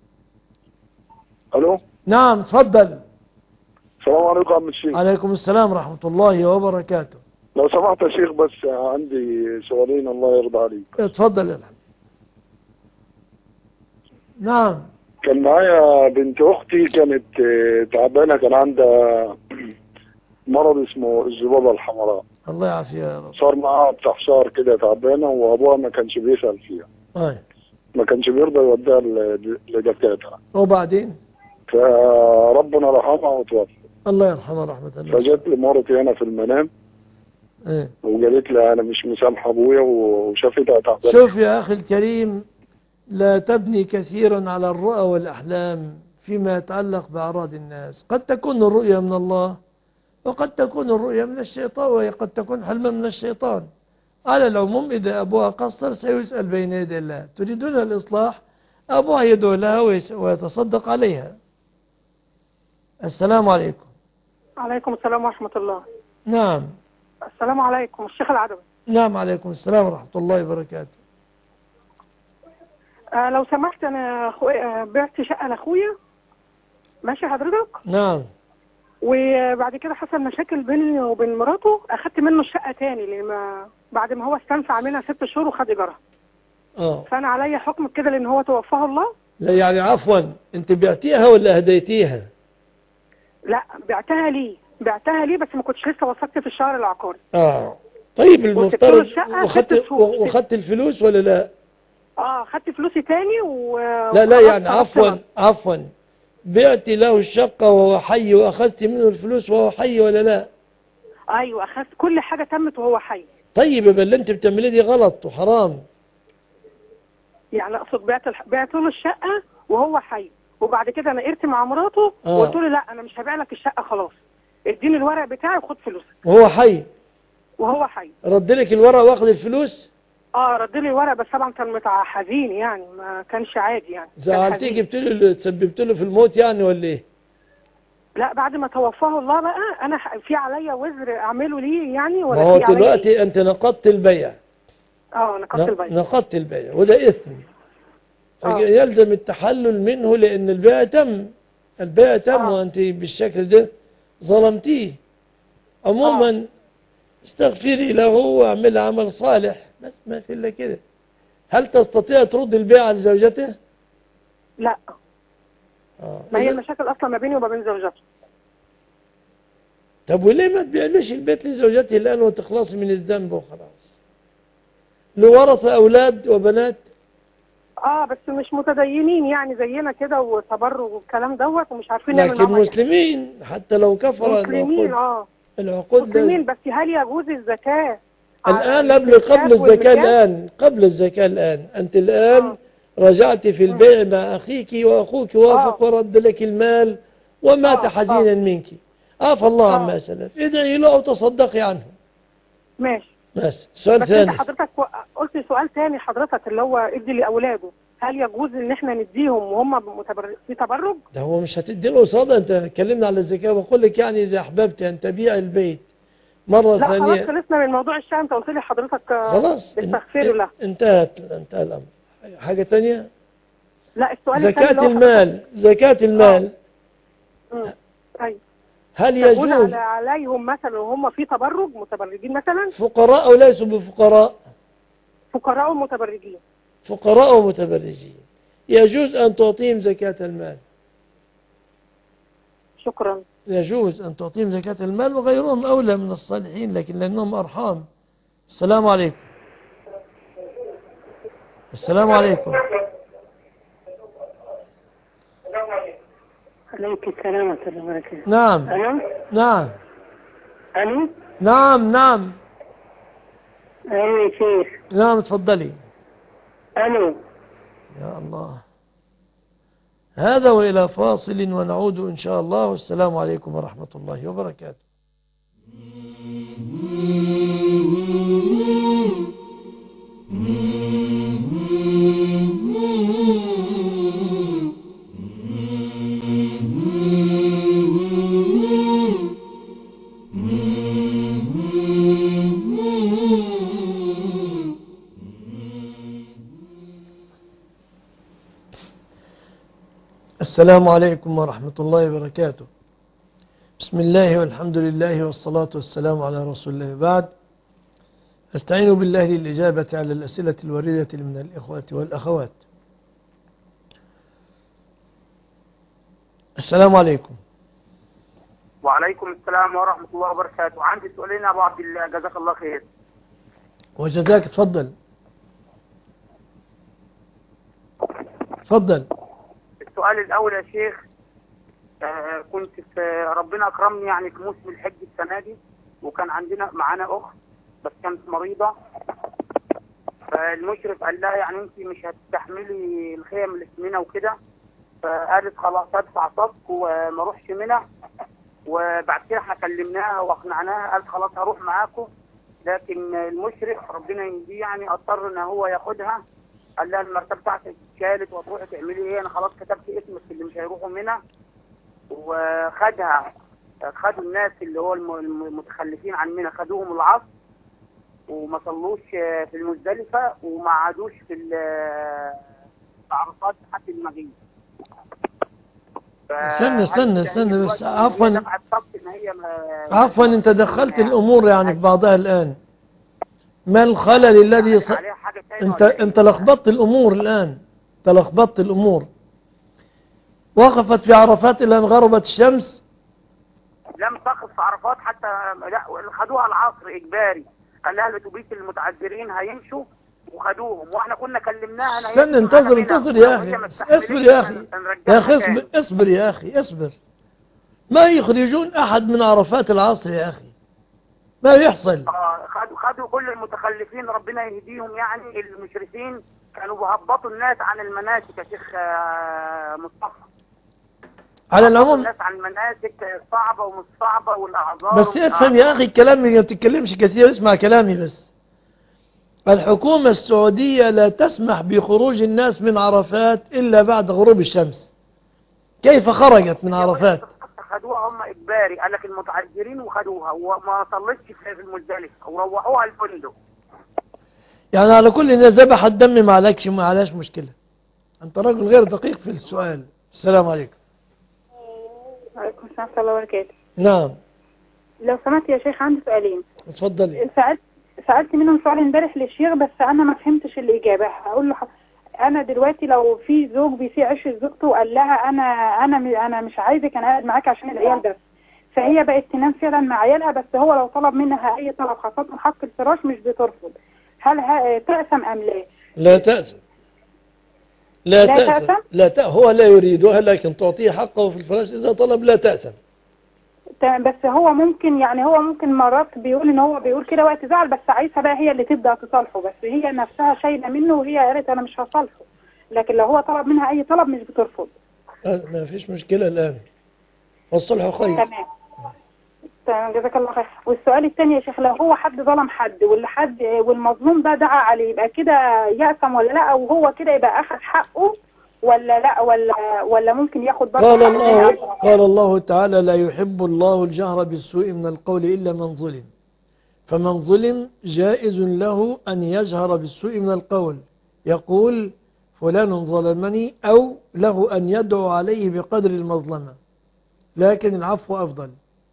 الو. نعم تفضل. السلام عليكم يا عم الشيخ. عليكم السلام ورحمة الله وبركاته. لو سمحت يا شيخ، بس عندي سؤالين الله يرضى عليك. اتفضل يا الحبيب. نعم. كان معايا بنت اختي كانت آه، تعبانه، كان عندها مرض اسمه الذبابه الحمراء. الله يعافيها يا رب. صار معاها بتاع شهر كده تعبانه، وابوها ما كانش بيسأل فيها، أي. ما كانش بيرضى يوديها ل- لدكاتره، وبعدين فربنا رحمها وتوفى. الله يرحمه رحمة الله. فجت لي مرتي هنا في المنام إيه. وقالت لي انا مش مسامحه ابويا، وشافتها تعبانه. شوف يا أخي الكريم، لا تبني كثيرا على الرؤى والأحلام فيما يتعلق بأعراض الناس. قد تكون الرؤيا من الله، وقد تكون الرؤيا من الشيطان، وقد تكون حلما من الشيطان. على العموم إذا أبوها قصر سيسأل بين يدي الله. تريدون الإصلاح، أبوها يدعو لها ويس- ويتصدق عليها. السلام عليكم. عليكم السلام ورحمة الله. نعم. السلام عليكم الشيخ العدوي. نعم عليكم السلام ورحمة الله وبركاته. آه لو سمحت، أنا أخوي آه بعت شقة لأخويا. ماشي حضرتك؟ نعم. وبعد كده حصل مشاكل بيني وبين مراته، اخدت منه الشقه تاني لما بعد ما هو استنفع منها ست شهور وخد ايجارها. اه فانا عليا حكم كده لان هو توفاه الله. لا يعني عفوا، انت بعتيها ولا هديتيها؟ لا بعتها ليه بعتها ليه بس ما كنتش لسه وثقت في الشهر العقاري. اه طيب وسبت له المفترض الشقة وخدت ست شهور. وخدت الفلوس ولا لا؟ اه خدت فلوسي تاني و لا لا وخلاص يعني طلبت عفوا مهر. عفوا، بعت له الشقة وهو حي واخذت منه الفلوس وهو حي ولا لا؟ ايوه اخدت كل حاجه تمت وهو حي. طيب يبقى اللي انت بتعمليه دي غلط وحرام. يعني اقصد بعت الح... بعت له الشقه وهو حي، وبعد كده انا قرت مع مراته آه. وقلت له لا انا مش هبيع لك الشقه خلاص، اديني الورق بتاعي وخد فلوسك. وهو حي وهو حي. رد لك الورق واخذ الفلوس؟ اه رد لي الورق بس طبعا كان متع حزين يعني ما كانش عادي يعني. كان زعلتيه حزين. جبت له تسببت له في الموت يعني ولا ايه؟ لا بعد ما توفاه الله بقى انا ح- في عليا وزر اعمله ليه يعني ما ولا هو في عليا دلوقتي إيه؟ انت نقضت البيع. اه نقضت البيع. نقضت البيع وده اثم، فيلزم التحلل منه لان البيع تم. البيع تم آه. وانت بالشكل ده ظلمتيه. عموما آه. استغفري له واعمل عمل صالح، بس ما في الا كده. هل تستطيع ترد البيع على زوجته؟ لا آه. ما هي المشاكل اصلا ما بيني وما بين زوجته. طب وليه ما تبيعليش البيت لزوجته الان وتخلصي من الذنب وخلاص؟ له ورثة اولاد وبنات؟ اه بس مش متدينين يعني زينا كده وتبرج والكلام دوت ومش عارفين نعمل لكن معاهم يعني. مسلمين حتى لو كفر مسلمين العقود. اه العقود مسلمين بس هل يجوز الزكاة الآن قبل قبل الزكاة الآن قبل الزكاة الآن أنت الآن آه. رجعت في البيع مع أخيك وأخوك وافق آه. ورد لك المال ومات آه. حزينا آه. منك. عفى الله آه. عما سلف، ادعي له أو تصدقي عنه. ماشي. بس سؤال بس ثاني. انت حضرتك قلت سؤال ثاني حضرتك اللي هو ادي لأولاده، هل يجوز ان احنا نديهم وهم متبر... في تبرج؟ ده هو مش هتدي له قصادة. انت اتكلمنا على الزكاة بقول لك يعني إذا أحببت أن تبيع البيت مرة لا ثانية. خلاص خلصنا من موضوع الشقة، انت قلت لي حضرتك خلاص استغفر له. انتهت انتهى الأمر. حاجة ثانية؟ لا السؤال زكاة المال. زكاة المال امم طيب هل يجوز على عليهم مثلا وهم في تبرج متبرجين مثلا؟ فقراء أو ليسوا بفقراء؟ فقراء ومتبرجين. فقراء ومتبرجين يجوز أن تعطيهم زكاة المال. شكرا. يجوز أن تعطيهم زكاة المال وغيرهم أولى من الصالحين لكن لأنهم أرحام. السلام عليكم. السلام عليكم. عليكم السلام ورحمة الله وبركاته. نعم. ألو؟ نعم. ألو؟ نعم نعم. أيوة يا شيخ. نعم تفضلي. ألو. يا الله. هذا وإلى فاصل ونعود إن شاء الله، والسلام عليكم ورحمة الله وبركاته. السلام عليكم ورحمة الله وبركاته. بسم الله والحمد لله والصلاة والسلام على رسول الله. بعد أستعين بالله للإجابة على الأسئلة الواردة من الإخوة والأخوات. السلام عليكم. وعليكم السلام ورحمة الله وبركاته. عندي سؤالين يا أبو عبد الله، جزاك الله خير. وجزاك. تفضل تفضل. السؤال الأول يا شيخ، آه كنت في ربنا أكرمني يعني في موسم الحج السنة دي، وكان عندنا معانا أخت بس كانت مريضة، فالمشرف قال لها يعني أنت مش هتستحملي الخيم اللي في منى وكده، فقالت خلاص أدفع صك وما أروحش منى. وبعد كده احنا كلمناها واقنعناها، قالت خلاص هروح معاكم، لكن المشرف ربنا يهديه يعني اضطر ان هو ياخدها، قال لها المرتبه بتاعتك اتشالت وهتروحي تعملي ايه، انا خلاص كتبت اسمك اللي مش هيروحوا منها. وخدها خدوا الناس اللي هو المتخلفين عن منى، خدوهم العصر وما صلوش في المزدلفه وما عادوش في العرفات حتى المغيب. استنى استنى استنى بس عفوا دفعت طب ان هي ما- عفوا انت دخلت الامور يعني في بعضها الان. ما الخلل الذي ص... انت انت لخبطت الامور الان، انت لخبطت الامور. وقفت في عرفات الى ان غربت الشمس. لم تقف في عرفات حتى لا خدوها العصر اجباري، قال لها الاتوبيس المتعذرين هيمشوا وخدوهم، واحنا كنا كلمناها أنا استنى انتظر انتظر يا اخي، اصبر يا اخي يا اخي اصبر اصبر يا اخي اصبر. ما يخرجون احد من عرفات العصر يا اخي، ما يحصل. اه خدوا خدوا كل المتخلفين ربنا يهديهم، يعني المشرفين كانوا بيهبطوا الناس عن المناسك يا شيخ آه، مصطفى. على العموم الناس عن المناسك صعبة ومش صعبة والاعذار. بس افهم يا اخي الكلام، ما بتتكلمش كثير، اسمع كلامي بس. الحكومة السعودية لا تسمح بخروج الناس من عرفات إلا بعد غروب الشمس. كيف خرجت من عرفات؟ خدوها هم إجباري، قال لك المتعذرين وخدوها وما صلتش في المزدلفة وروحوها الفندق. يعني على كل الناس ذبح الدم ما عليكش، ما عليهاش مشكلة. أنت راجل غير دقيق في السؤال. السلام عليكم. وعليكم السلام ورحمة الله وبركاته. نعم. لو سمحت يا شيخ عندي سؤالين. اتفضلي. سألت سألت منهم سؤال امبارح للشيخ بس أنا ما فهمتش الإجابة. هقول له أنا دلوقتي لو في زوج بيسيء عشرة زوجته وقال لها أنا أنا أنا مش عايزك، أنا قاعد معاك عشان العيال بس، فهي بقت تنام فعلا مع عيالها، بس هو لو طلب منها أي طلب خاصة حق الفراش مش بترفض، هل تأثم أم لا؟ لا تأثم. لا, لا تأثم. تأثم. لا تأ... هو لا يريدها لكن تعطيه حقه في الفراش إذا طلب، لا تأثم. بس هو ممكن يعني هو ممكن مرات بيقول ان هو بيقول كده وقت زعل، بس عايزها بقى هي اللي تبدأ تصالحه، بس هي نفسها شايله منه وهي قالت انا مش هصالحه، لكن لو هو طلب منها اي طلب مش بترفض. ما فيش مشكلة الآن، والصلح خير. تمام تمام جزاك الله خير. والسؤال الثاني يا شيخ، لو هو حد ظلم حد واللي حد والمظلوم ده دعا عليه، يبقى كده يأثم ولا لا؟ او هو كده يبقى اخذ حقه ولا لا، ولا ولا ممكن ياخد برضه؟ قال الله قال الله تعالى لا يحب الله الجهر بالسوء من القول إلا من ظلم، فمن ظلم جائز له أن يجهر بالسوء من القول، يقول فلان ظلمني، أو له أن يدعو عليه بقدر المظلمة، لكن العفو أفضل.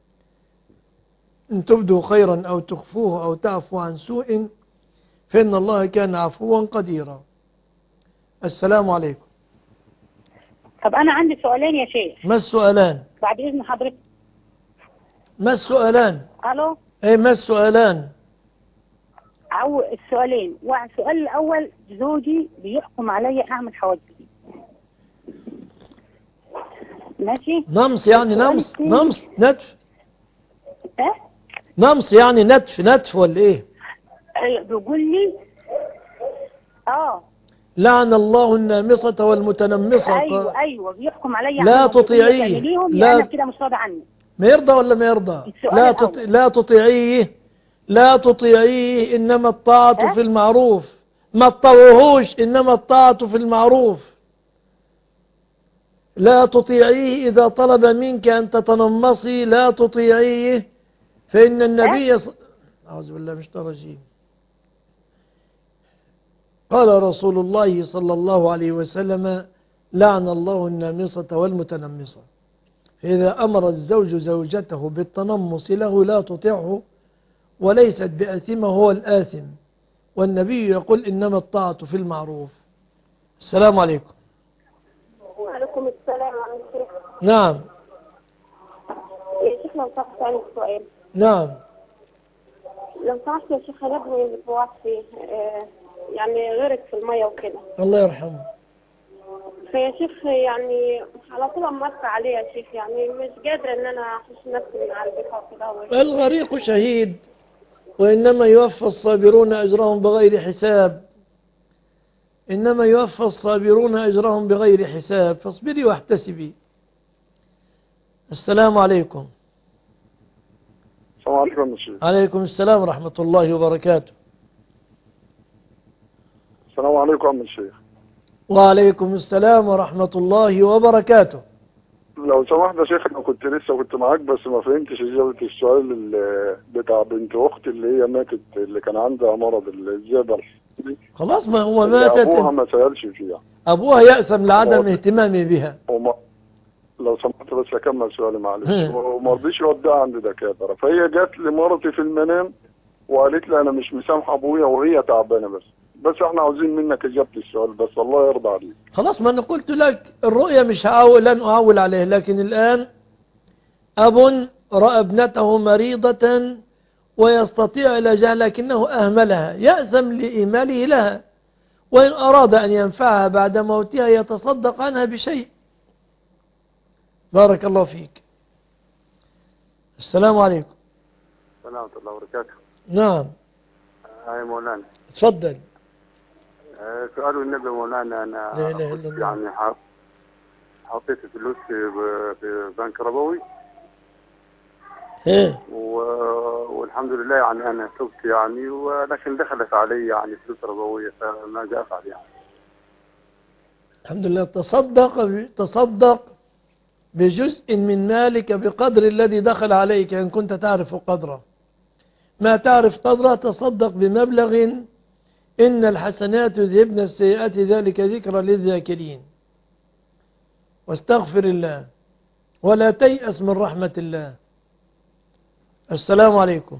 إن تبدوا خيرا أو تخفوه أو تعفو عن سوء فإن الله كان عفوا قديرا. السلام عليكم. طب أنا عندي سؤالين يا شيخ. ما السؤالان؟ بعد إذن حضرتك. ما السؤالان؟ ألو. إيه ما السؤالان؟ أو السؤالين، والسؤال الأول زوجي بيحكم علي أعمل حواجبي. ماشي؟ نمص يعني نمص نمص نتف. إيه؟ نمص يعني نتف نتف ولا إيه؟ بيقول لي آه لعن الله النامصة والمتنمصة. أيوة أيوة بيحكم علي لا تطيعيه، لا أنا كده مش راضي عني. ما يرضى ولا ما يرضى؟ لا تط... لا تطيعيه لا تطيعيه إنما الطاعة أه؟ في المعروف. ما تطوعوش، إنما الطاعة في المعروف. لا تطيعيه إذا طلب منك أن تتنمصي، لا تطيعيه، فإن النبي ص... أعوذ بالله من الشيطان الرجيم. قال رسول الله صلى الله عليه وسلم لعن الله النامصة والمتنمصة. فإذا أمر الزوج زوجته بالتنمص له لا تطيعه، وليست بآثمة، هو الآثم، والنبي يقول إنما الطاعة في المعروف. السلام عليكم. وعليكم السلام ورحمة الله. نعم. يا شيخ لو سمحت عندي سؤال. نعم. لو سمحت يا شيخ أنا ابني متوفي يعني غرق في المية وكده. الله يرحمه. فيا شيخ يعني على طول أمرت عليه يا شيخ، يعني مش قادرة إن أنا أحس نفسي من على البحر كده. الغريق شهيد، وإنما يوفى الصابرون أجرهم بغير حساب. إنما يوفى الصابرون أجرهم بغير حساب، فاصبري واحتسبي. السلام عليكم. السلام عليكم يا شيخ. عليكم السلام ورحمة الله وبركاته. السلام عليكم يا شيخ. وعليكم السلام ورحمة الله وبركاته. لو سمحت يا شيخ، انا كنت لسه كنت معاك بس ما فهمتش اجابه السؤال بتاع بنت اختي اللي هي ماتت، اللي كان عندها مرض الزياده. خلاص ما هو ماتت، ابوها ما سالش فيها. ابوها يأثم لعدم اهتمامي بها. وما لو سمحت بس اكمل سؤالي معلش. وما رضيش يوديها عند دكاتره، فهي جت لمرتي في المنام وقالت لي انا مش مسامحه ابويا وهي تعبانه، بس بس احنا عاوزين منك اجابه السؤال بس، الله يرضى عليك. خلاص، ما انا قلت لك الرؤيا مش هعول، لن اعول عليه. لكن الان اب راى ابنته مريضه ويستطيع علاجها لكنه اهملها، يأثم لإهماله لها، وإن أراد أن ينفعها بعد موتها يتصدق عنها بشيء. بارك الله فيك. السلام عليكم. ورحمة الله وبركاته. نعم. هاي مولانا. تفضل. آه سؤال النبي مولانا، أنا لا إله إلا الله. يعني حطيت فلوس في في بنك ربوي. ايه. والحمد لله يعني أنا تبت يعني، ولكن دخلت علي يعني فلوس ربوية، فما جاء أفعل يعني. الحمد لله. تصدق تصدق بجزء من مالك بقدر الذي دخل عليك إن كنت تعرف قدره. ما تعرف قدره تصدق بمبلغ، إن الحسنات يذهبن السيئات ذلك ذكرى للذاكرين. واستغفر الله ولا تيأس من رحمة الله. السلام عليكم.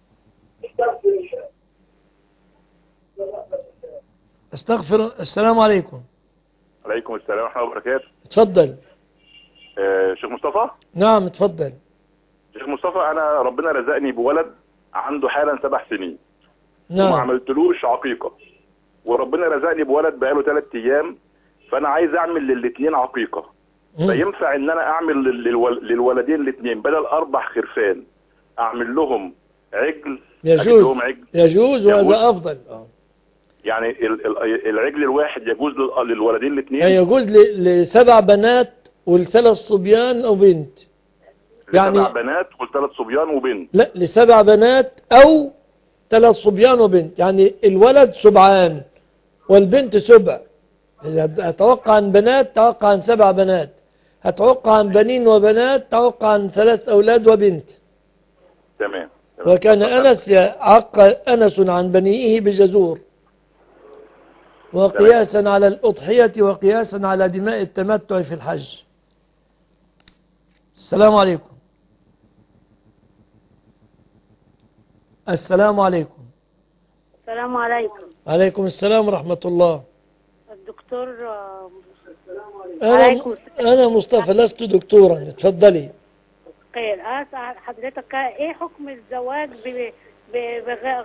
استغفر. السلام عليكم. عليكم السلام ورحمة الله وبركاته. اتفضل. آه شيخ مصطفى. نعم اتفضل. شيخ مصطفى، أنا ربنا رزقني بولد عنده حالا سبع سنين. نعم. وما عملتلوش عقيقة، وربنا رزقني بولد بقاله ثلاث أيام، فأنا عايز أعمل للاثنين عقيقة. مم. فينفع إن أنا أعمل للول... للولدين الاثنين بدل أربع خرفان أعمل لهم عجل؟ يجوز. لهم عجل. يجوز وهذا أفضل. آه. يعني ال... ال... العجل الواحد يجوز لل... للولدين الاثنين؟ يجوز ل... لسبع بنات والثلاث صبيان أو بنت. يعني لسبع بنات والثلاث صبيان وبنت. لا، لسبع بنات أو ثلاث صبيان وبنت. يعني الولد سبعان والبنت سبع. هتوقع عن بنات توقع عن سبع بنات، هتوقع عن بنين وبنات توقع عن ثلاث أولاد وبنت. تمام. وكان أنس يعق أنس عن بنيه بجزور، وقياسا تمام. على الأضحية وقياسا على دماء التمتع في الحج. السلام عليكم. السلام عليكم. السلام عليكم. عليكم السلام ورحمة الله. الدكتور. أنا, أنا مصطفى لست دكتورا. اتفضلي. خير. أسأل حضرتك إيه حكم الزواج ب بغير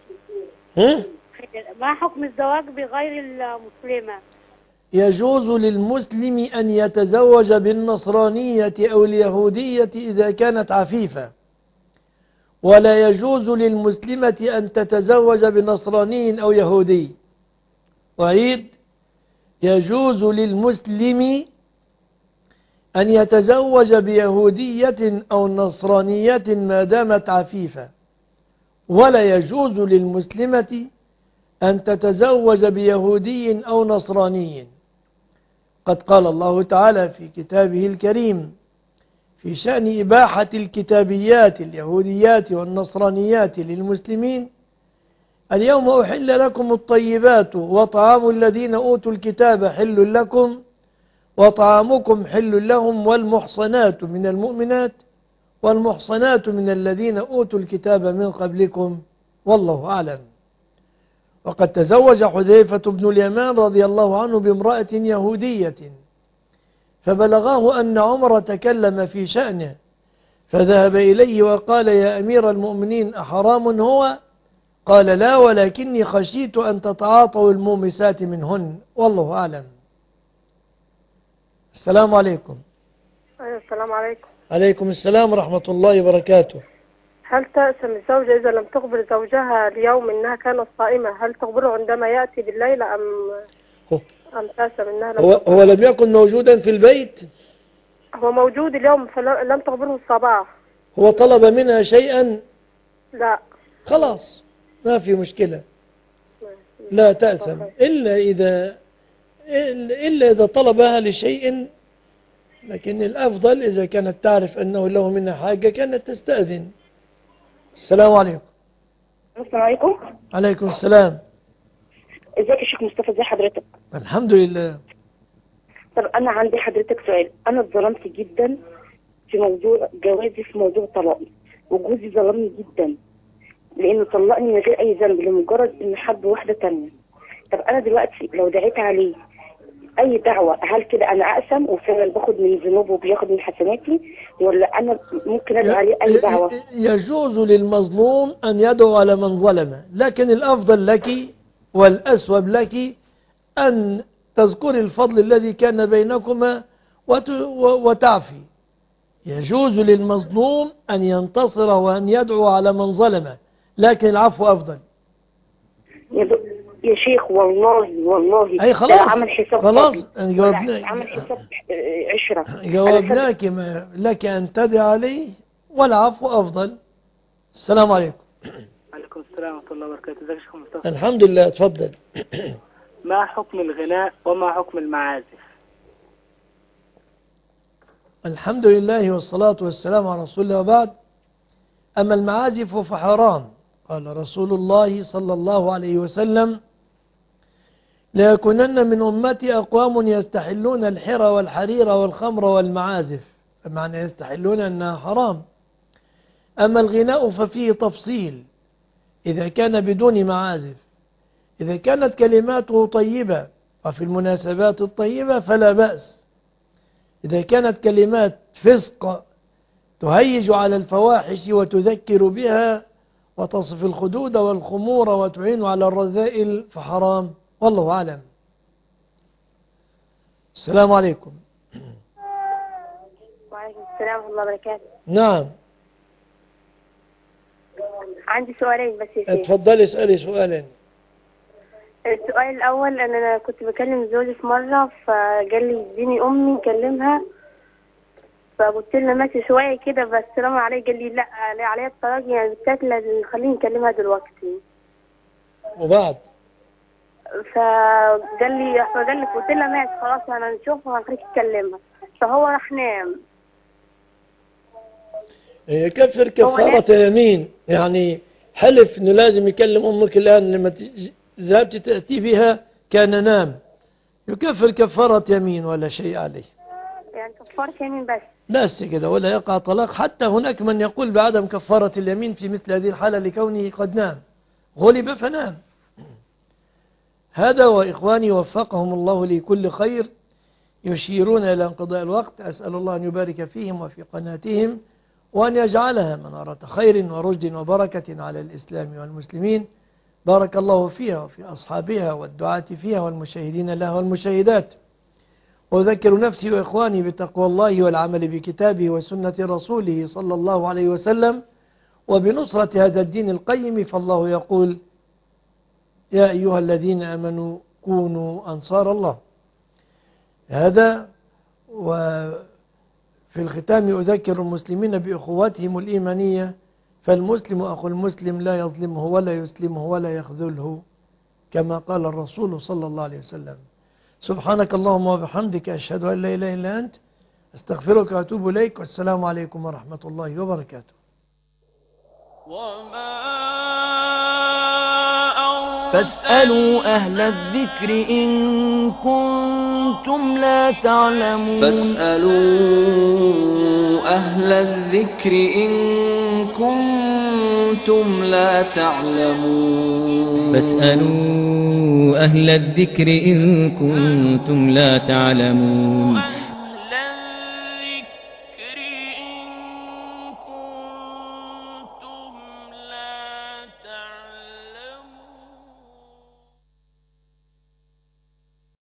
ما حكم الزواج بغير المسلمة؟ يجوز للمسلم أن يتزوج بالنصرانية أو اليهودية إذا كانت عفيفة، ولا يجوز للمسلمة أن تتزوج بنصراني أو يهودي. وعيد: يجوز للمسلم أن يتزوج بيهودية أو نصرانية ما دامت عفيفة، ولا يجوز للمسلمة أن تتزوج بيهودي أو نصراني. قد قال الله تعالى في كتابه الكريم في شأن إباحة الكتابيات اليهوديات والنصرانيات للمسلمين: اليوم أحل لكم الطيبات وطعام الذين أوتوا الكتاب حل لكم وطعامكم حل لهم والمحصنات من المؤمنات والمحصنات من الذين أوتوا الكتاب من قبلكم والله أعلم. وقد تزوج حذيفة بن اليمان رضي الله عنه بامرأة يهودية، فبلغاه أن عمر تكلم في شأنه، فذهب إليه وقال: يا أمير المؤمنين أحرام هو؟ قال: لا، ولكني خشيت أن تتعاطوا المومسات منهن والله أعلم. السلام عليكم. السلام عليكم. عليكم السلام ورحمة الله وبركاته. هل تأسم الزوجة إذا لم تخبر زوجها اليوم أنها كانت صائمة؟ هل تخبره عندما يأتي بالليل أم هو أم تأسم أنها لم هو, تخبره؟ هو لم يكن موجودا في البيت؟ هو موجود اليوم فلم تخبره الصباح. هو طلب منها شيئا؟ لا. خلاص ما في مشكلة، لا تأسم إلا إذا إلا إذا طلبها لشيء، لكن الأفضل إذا كانت تعرف أنه له منها حاجة كانت تستأذن. السلام عليكم. السلام عليكم. عليكم السلام. ازيك يا شيخ مصطفى؟ ازي حضرتك؟ الحمد لله. طب انا عندي حضرتك سؤال. انا اتظلمت جدا في موضوع جوازي، في موضوع طلاقي، وجوزي ظلمني جدا لانه طلقني من غير اي ذنب لمجرد ان حب واحده تانية. طب انا دلوقتي لو دعيت عليه اي دعوه، هل كده انا اقسم وفعلا باخد من ذنوبه وبياخد من حسناتي، ولا انا ممكن ادعي عليه اي دعوه؟ يجوز للمظلوم ان يدعو على من ظلمه، لكن الافضل لك والاسوب لك ان تذكري الفضل الذي كان بينكما وتعفي. يجوز للمظلوم ان ينتصر وان يدعو على من ظلمه، لكن العفو افضل. يا شيخ والله والله اي خلاص عمل حساب خلاص جاوبناك، عمل حساب عشرة. جاوبناك ما لك ان تدعي عليه والعفو افضل. السلام عليكم. وعليكم السلام ورحمة الله وبركاته. ازيك يا شيخ مصطفى؟ الحمد لله. اتفضل. ما حكم الغناء وما حكم المعازف؟ الحمد لله والصلاة والسلام على رسول الله وبعد. أما المعازف فحرام. قال رسول الله صلى الله عليه وسلم: ليكونن من أمتي أقوام يستحلون الحرى والحرير والخمر والمعازف، بمعنى يستحلون أنها حرام. أما الغناء ففيه تفصيل، إذا كان بدون معازف، إذا كانت كلماته طيبة وفي المناسبات الطيبة فلا بأس. إذا كانت كلمات فسق تهيج على الفواحش وتذكر بها وتصف الخدود والخمور وتعين على الرذائل فحرام، والله أعلم. السلام عليكم. وعليكم السلام ورحمة الله وبركاته. نعم. عندي سؤالين بس يا شيخ. اتفضلي اسألي سؤالين. السؤال الأول، أن أنا كنت بكلم زوجي في مرة فقال لي اديني أمي نكلمها، فقلت له ماشي شوية كده بس سلام عليه، قال لي لا لا عليها الطلاق يعني بالتالي خليني نكلمها دلوقتي. وبعد؟ فقال لي فقال لي قلت له ماشي خلاص أنا نشوفها وهخليك تكلمها، فهو راح نام. يكفر كفارة يمين، يعني حلف انه لازم يكلم امك الان لما ذهبت تأتي بها كان نام، يكفر كفارة يمين ولا شيء عليه. يعني كفارة يمين بس؟ بس كده، ولا يقع طلاق. حتى هناك من يقول بعدم كفارة اليمين في مثل هذه الحالة لكونه قد نام، غلب فنام. هذا وإخواني وفقهم الله لكل خير يشيرون إلى انقضاء الوقت. أسأل الله أن يبارك فيهم وفي قناتهم وأن يجعلها منارة خير ورشد وبركة على الإسلام والمسلمين. بارك الله فيها وفي أصحابها والدعاة فيها والمشاهدين لها والمشاهدات. وأذكر نفسي وإخواني بتقوى الله والعمل بكتابه وسنة رسوله صلى الله عليه وسلم وبنصرة هذا الدين القيم. فالله يقول: يا أيها الذين آمنوا كونوا أنصار الله. هذا. وفي الختام أذكر المسلمين بأخواتهم الإيمانية، فالمسلم أخو المسلم لا يظلمه ولا يسلمه ولا يخذله، كما قال الرسول صلى الله عليه وسلم. سبحانك اللهم وبحمدك، أشهد أن لا إله إلا أنت، أستغفرك وأتوب إليك، والسلام عليكم ورحمة الله وبركاته. فاسألوا أهل الذكر إن كنتم لا تعلمون. فاسألوا أهل الذكر إن كنتم لا تعلمون. فاسألوا أهل الذكر إن كنتم لا تعلمون.